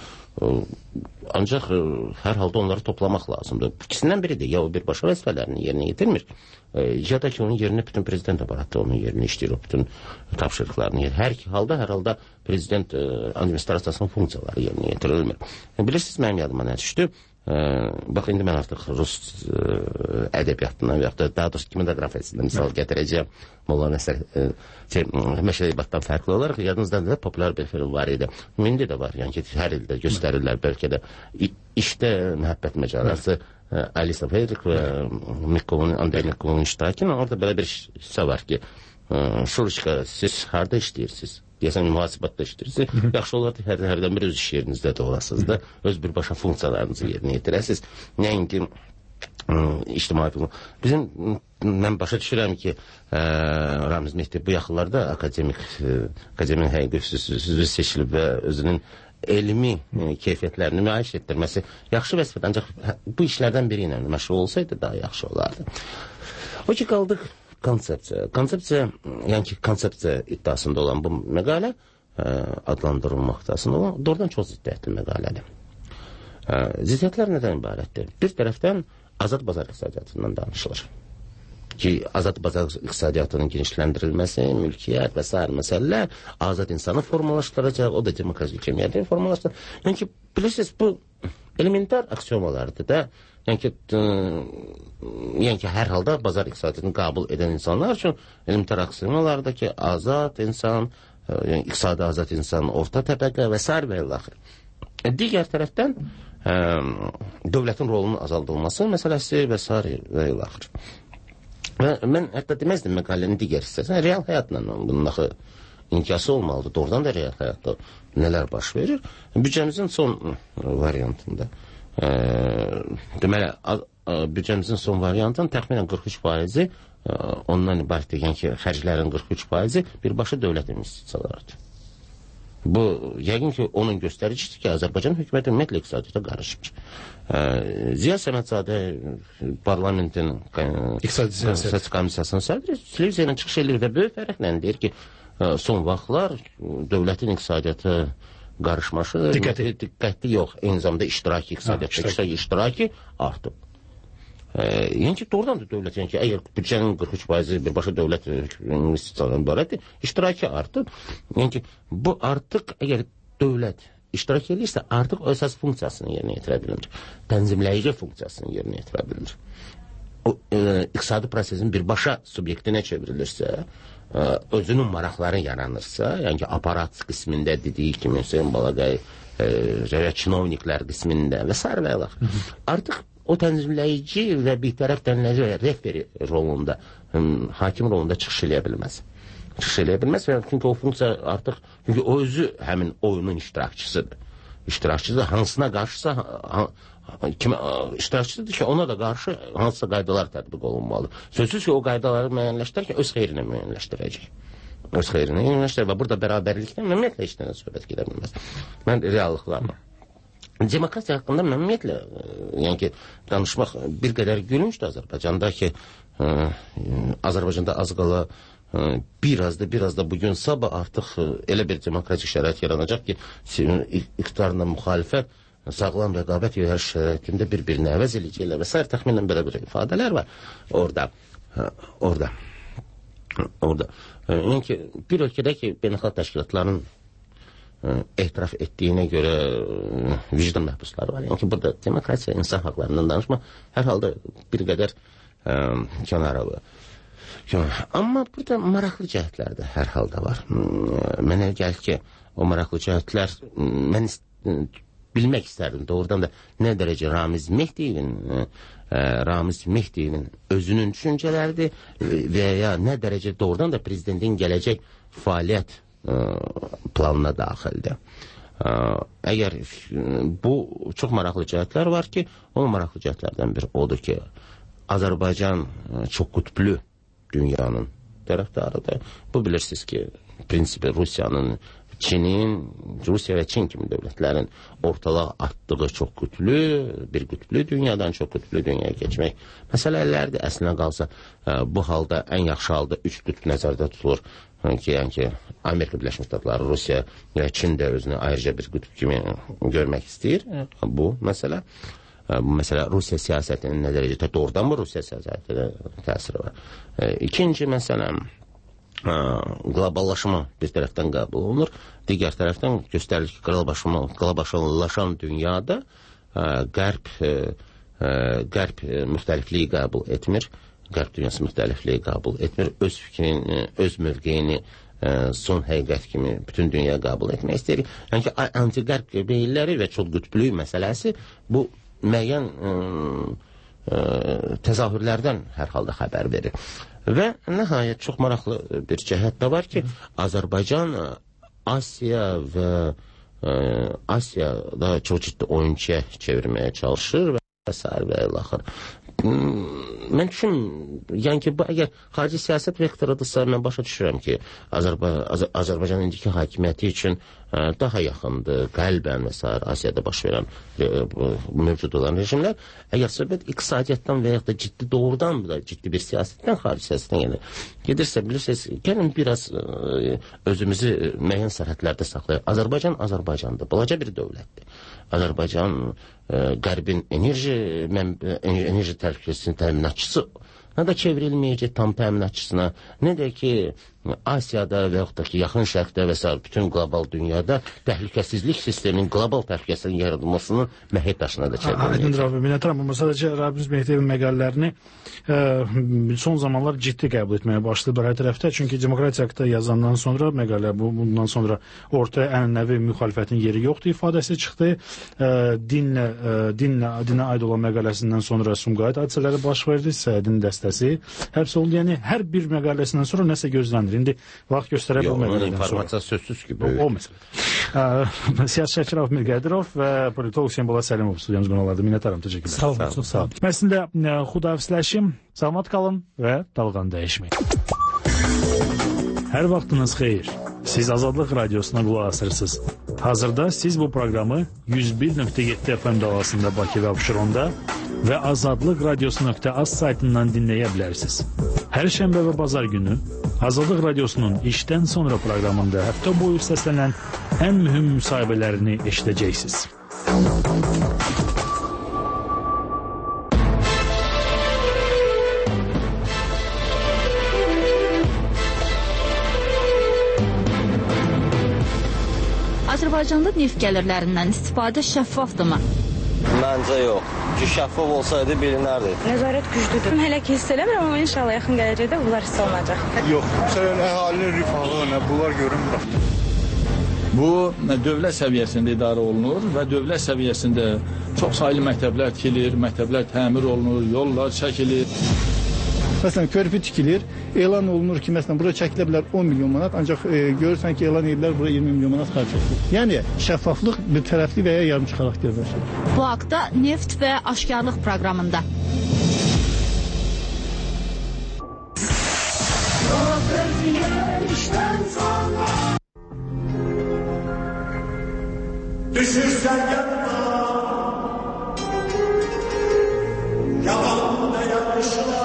Ancaq hər halda onları toplamaq lazımdır. İkisindən biridir, ya o birbaşa vəzifələrini yerinə yetirmir, ya da ki, onun yerinə bütün prezident aparatı onun yerinə işləyir, o bütün tapşırıqlarını yetir. Hər halda prezident administrasiyasının funksiyaları yerinə yetirilmir. Bilirsiniz, mənim yadıma nə düşdü? Bax, indi mən artıq rus ədəbiyyatından və yaxud da daha doğrusu kinematografiyasından misal gətirəcəyəm. Molla Nəsər Məşədi Batdan fərqli olaraq yadınızdan da populyar bir film var idi. İndi də var, yəni ki, hər ildə göstərirlər, bəlkə də işdə məhəbbət məcarası Alisa Feyrik və Andrey Mikovun iştirakı. Orada belə bir hissə var ki, Şuruşka, siz harada işləyirsiniz? Deyəsən, mühasibatda işləyirsiniz. Yaxşı olar ki, hərdən bir öz iş yerinizdə də olasınız da, öz birbaşa funksiyalarınızı yerinə yetirəsiniz. Nəinki ictimai film. Mən başa düşürəm ki, Ramiz Mehdi bu yaxınlarda akademik həqiqi üzvü seçilib və özünün elmi keyfiyyətlərini müəyyən etdirməsi yaxşı vəzifədir. Ancaq bu işlərdən biri ilə məşğul olsaydı daha yaxşı olardı. O ki, qaldıq konsepsiya, yəni ki, konsepsiya iddiasında olan bu məqalə adlandırılmaqdasında olan doğrudan çox ziddiyyətli məqalədir. Ziddiyyətlər nədən ibarətdir? Bir tərəfdən azad bazar iqtisadiyyatından danışılır. Ki, azad bazar iqtisadiyyatının genişləndirilməsi, mülkiyyət və s. məsələlər azad insanı formalaşdıracaq, o da demokratik cəmiyyəti formalaşdıracaq. Yəni ki, bilirsiniz, bu elementar aksiomalardır da, yəni ki, hər halda bazar iqtisadiyyatını qəbul edən insanlar üçün elementar aksiomalarda ki, azad insan, yəni iqtisadi azad insan, orta təbəqə və s. və ilaxır. Digər tərəfdən dövlətin rolunun azaldılması məsələsi və s. və ilaxır. Mən hətta deməzdim məqalənin digər hissəsində, real həyatla bunun axı inkası olmalıdır. Doğrudan da real həyatda nələr baş verir? Büdcəmizin son variantında Deməli, büdcəmizin son variantının təxminən 43%-i ondan ibarət deyən ki, xərclərin 43%-i birbaşa dövlət investisiyalarıdır. Bu, yəqin ki, onun göstəricidir ki, Azərbaycan hökuməti ümumiyyətlə iqtisadiyyata qarışmır. Ziya Səmədzadə parlamentin İqtisadi Komissiyasının sədri televiziyanın çıxış edir və böyük fərqlə deyir ki, son vaxtlar dövlətin iqtisadiyyata qarışması diqqətli yox, eyni zamanda iqtisadi iştiraki artıb. Yəni ki, doğrudan da dövlət, yəni ki, əgər büdcənin 43%-i birbaşa dövlət investisiyalarından ibarətdir, iştiraki artıb. Yəni ki, bu artıq əgər dövlət iştirak edirsə, artıq o əsas funksiyasını yerinə yetirə bilmir. Tənzimləyici funksiyasını yerinə yetirə bilmir. O iqtisadi prosesin birbaşa subyektinə çevrilirsə, özünün maraqları yaranırsa, yəni ki, aparat qismində dediyi kimi Hüseyin Balaqay, çinovniklər qismində və s. və ilə. Artıq o tənzimləyici və bir tərəf tənzimləyici referi rolunda, hakim rolunda çıxış eləyə bilməz. Çıxış eləyə bilməz və çünki o funksiya artıq, çünki o özü həmin oyunun iştirakçısıdır. İştirakçıdır, hansına qarşısa, iştirakçıdır ki, ona da qarşı hansısa qaydalar tətbiq olunmalı. Sözsüz ki, o qaydaları müəyyənləşdirərkən öz xeyrinə müəyyənləşdirəcək. Öz xeyrinə müəyyənləşdirəcək və burada bərabərlikdən ümumiyyətlə heç nədən söhbət gedə bilməz. Mən reallıqlarla. Demokratiya haqqında ümumiyyətlə, yəni ki, danışmaq bir qədər gülüncdür Azərbaycanda ki, Azərbaycanda az qala biraz da bugün sabah artıq elə bir demokratik şərait yaranacaq ki, iqtidarla müxalifət sağlam rəqabət şəraitində bir-birini əvəz eləyəcəklər və s. təxminən belə bir ifadələr var orada. Yəni ki, bir ölkədə ki, beynəlxalq təşkilatların etiraf etdiyinə görə vicdan məhbusları var. Yəni ki, burada demokratiya, insan haqlarından danışma hər halda bir qədər kənara. Amma burada maraqlı cəhətlər də hər halda var. Mənə gəlir ki, o maraqlı cəhətlər mən bilmək istərdim doğrudan da nə dərəcə Ramiz Mehdiyevin özünün düşüncələridir və ya nə dərəcə doğrudan da prezidentin gələcək fəaliyyət planına daxildir. Əgər bu çox maraqlı cəhətlər var ki, o maraqlı cəhətlərdən biri odur ki, Azərbaycan çox qütblü dünyanın tərəfdarıdır. Bu bilirsiniz ki, prinsipi Rusiyanın, Rusiya və Çin kimi dövlətlərin ortalaq atdığı çox bir qütblü dünyadan çox qütblü dünyaya keçmək məsələlərdir. Əslində qalsa, bu halda ən yaxşı halda 3 qütb nəzərdə tutulur. Yəni ki, Amerika Birləşmiş Ştatları, Rusiya və Çin də özünü ayrıca bir qütb kimi görmək istəyir. Bu məsələ. Bu məsələ Rusiya siyasətinin nə dərəcədə doğrudan mı Rusiya siyasətinə təsiri var? İkinci məsələ, qloballaşma bir tərəfdən qəbul olunur. Digər tərəfdən göstərilir ki, qloballaşan dünyada qərb müxtəlifliyi qəbul etmir. Qərb dünyası müxtəlifliyi qəbul etmir. Öz fikrini, öz mövqeyini son həqiqət kimi bütün dünya qəbul etmək istəyir. Yəni ki, anti-qərb qeybəyilləri və çox qütblük məsələsi bu müəyyən təzahürlərdən hər halda xəbər verir. Və nəhayət çox maraqlı bir cəhət də var ki, Azərbaycan Asiyada çox ciddi oyunçuya çevirməyə çalışır və s. və ilaxır. Mən yəni ki, bu əgər xarici siyasət vektorudirsa, mən başa düşürəm ki, Azərbaycanın indiki hakimiyyəti üçün daha yaxındır, qəlbən və s. Asiyada baş verən mövcud olan rejimlər. Əgər söhbət iqtisadiyyatdan və ya da doğrudan da ciddi bir siyasətdən, xarici siyasətdən gedirsə, bilirsiniz, gəlin biraz özümüzü müəyyən sərhədlərdə saxlayaq. Azərbaycan Azərbaycandır, balaca bir dövlətdir. Azərbaycan qərbin enerji təhlükəsinin təminatçısı, nə də çevrilməyəcək tam təminatçısına, nə də ki, Asiyada və yaxud da ki, yaxın şərqdə və s. bütün qlobal dünyada təhlükəsizlik sisteminin qlobal təhlükəsizliyin yaradılmasının məhət daşına da çevrilməyəcək. Aydındır abi, minnətdaram. Amma sadəcə Ramiz Mehdiyevin məqalələrini son zamanlar ciddi qəbul etməyə başlayıb hər tərəfdə. Çünki demokratiya haqqında yazandan sonra məqalə, bundan sonra ortaya ənənəvi müxalifətin yeri yoxdur ifadəsi çıxdı. Dinə aid olan məqaləsindən sonra Sumqayıt hadisələri baş verdi, Səədin dəstəsi həbs oldu. Yəni hər bir məqaləsindən sonra nəsə gözlənilir. bilmir. İndi vaxt göstərə bilmədikdən sonra. İnformasiya sözsüz ki, o məsələ. Siyasi Şəkir Avmir Qədirov və politolog Hüseyin Polat Səlimov studiyamız qonaqlardı. Minnətdaram, təşəkkürlər. Sağ olun, çox sağ olun. Məslində xudahafizləşim, salamat qalın və dalğanı dəyişməyin. Hər vaxtınız xeyir. Siz Azadlıq Radiosuna qulaq asırsınız. Hazırda siz bu proqramı 101.7 FM dalğasında Bakı və Abşeronda və Azadlıq Radiosu.az saytından dinləyə bilərsiniz. Hər şənbə və bazar günü Azadlıq Radiosunun işdən sonra proqramında həftə boyu səslənən ən mühüm müsahibələrini eşidəcəksiniz. Azərbaycanda neft gəlirlərindən istifadə şəffafdırmı? Məncə yox. Ki şəffaf olsaydı bilinərdi. Nəzarət güclüdür. Hələ ki hiss eləmirəm, amma inşallah yaxın gələcəkdə bunlar hiss olunacaq. Yox, məsələn, əhalinin rifahı, bunlar görünmür. Bu dövlət səviyyəsində idarə olunur və dövlət səviyyəsində çox saylı məktəblər tikilir, məktəblər təmir olunur, yollar çəkilir. Məsələn, körpü tikilir, elan olunur ki, məsələn, bura çəkilə bilər 10 milyon manat, ancaq görürsən ki, elan edirlər, bura 20 milyon manat xərc edilir. Yəni, şəffaflıq bir tərəfli və ya yarımçı xarakter verir. Bu haqda Neft və Aşkarlıq proqramında. Düşürsən yanına, yalan da yanlışla,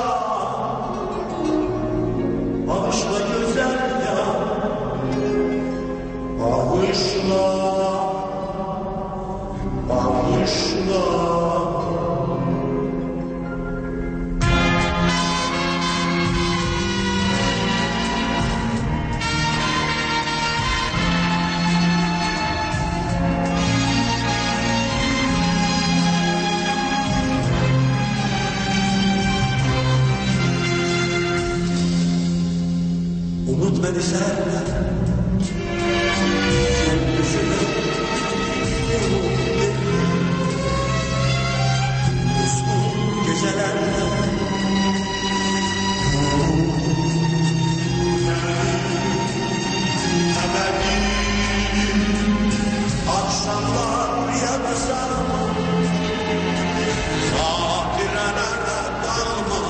bağışla güzel ya, bağışla, bağışla. Unut beni sen, gökyüzünü unut beni, uzun gecelerle ebedi akşamlar yansa hatirelere dalma.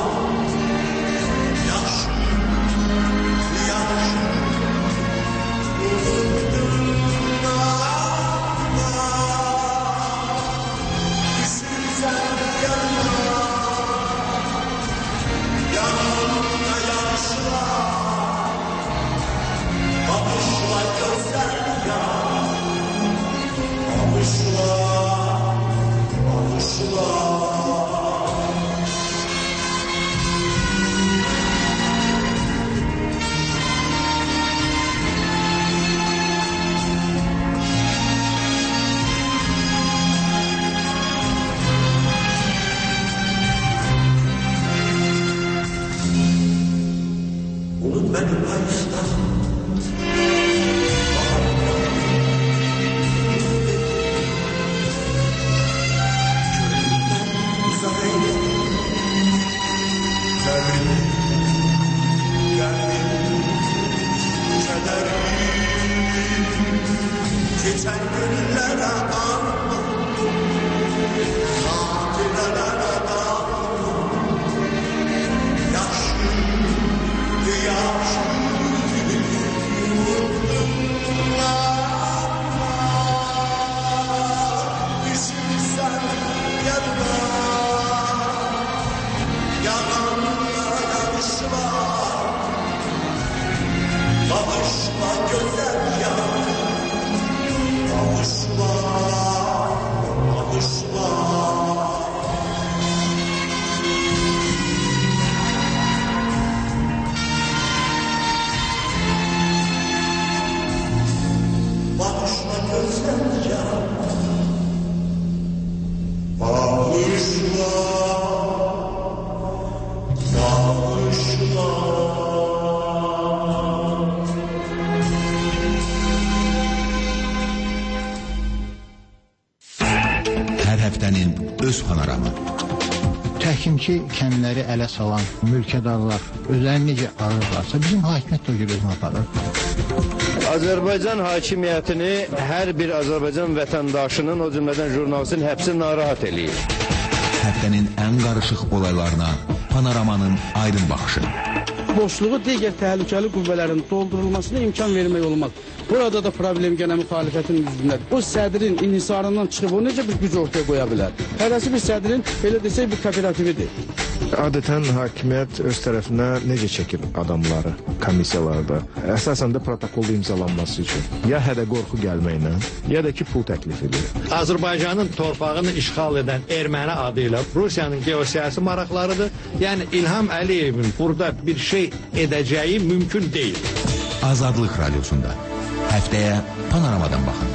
Bağışla güzel ya, bağışla. Buradakı kəndləri ələ salan mülkədarlar özlərini necə arırlarsa, bizim hakimiyyət də o görə özünü aparır. Azərbaycan hakimiyyətini hər bir Azərbaycan vətəndaşının, o cümlədən jurnalistin həbsi narahat eləyir. Həftənin ən qarışıq olaylarına Panoramanın aydın baxışı. Boşluğu digər təhlükəli qüvvələrin doldurulmasına imkan vermək olmaz. Burada da problem gənə müxalifətin üzvündədir. O sədrin inhisarından çıxıb o necə bir güc ortaya qoya bilər? Hərəsi bir sədrin, belə desək, bir kooperatividir. Adətən hakimiyyət öz tərəfinə necə çəkir adamları komissiyalarda? Əsasən də protokolda imzalanması üçün. Ya hədə qorxu gəlməklə, ya da ki pul təklif edir. Azərbaycanın torpağını işğal edən erməni adı ilə Rusiyanın geosiyasi maraqlarıdır. Yəni İlham Əliyevin burada bir şey edəcəyi mümkün deyil. Azadlıq Radiosunda həftəyə Panoramadan baxın.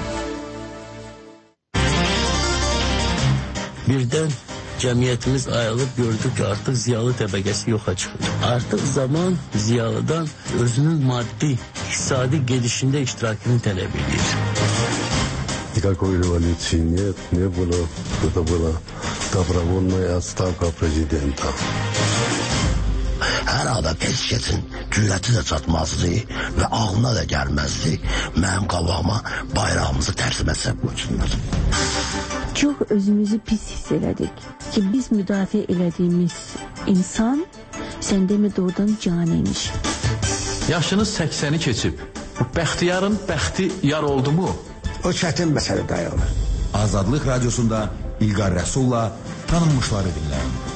Birdən cəmiyyətimiz ayılıb gördük ki, artıq ziyalı təbəqəsi yoxa çıxır. Artıq zaman ziyalıdan özünün maddi, iqtisadi gedişində iştirakını tələb edir. Никакой революции нет, не было. Это была добровольная отставка президента. Hər adam heç kəsin cürəti də çatmazdı və ağlına da gəlməzdi. Mənim qabağıma bayrağımızı tərsimə səb qoysunlar. Çox özümüzü pis hiss elədik ki, biz müdafiə elədiyimiz insan səndə mi doğrudan can imiş. Yaşınız 80'i keçib. Bu bəxtiyarın bəxti yar oldu mu? O çətin məsələ dayanır. Azadlıq Radiosunda İlqar Rəsulla tanınmışları dinləyin.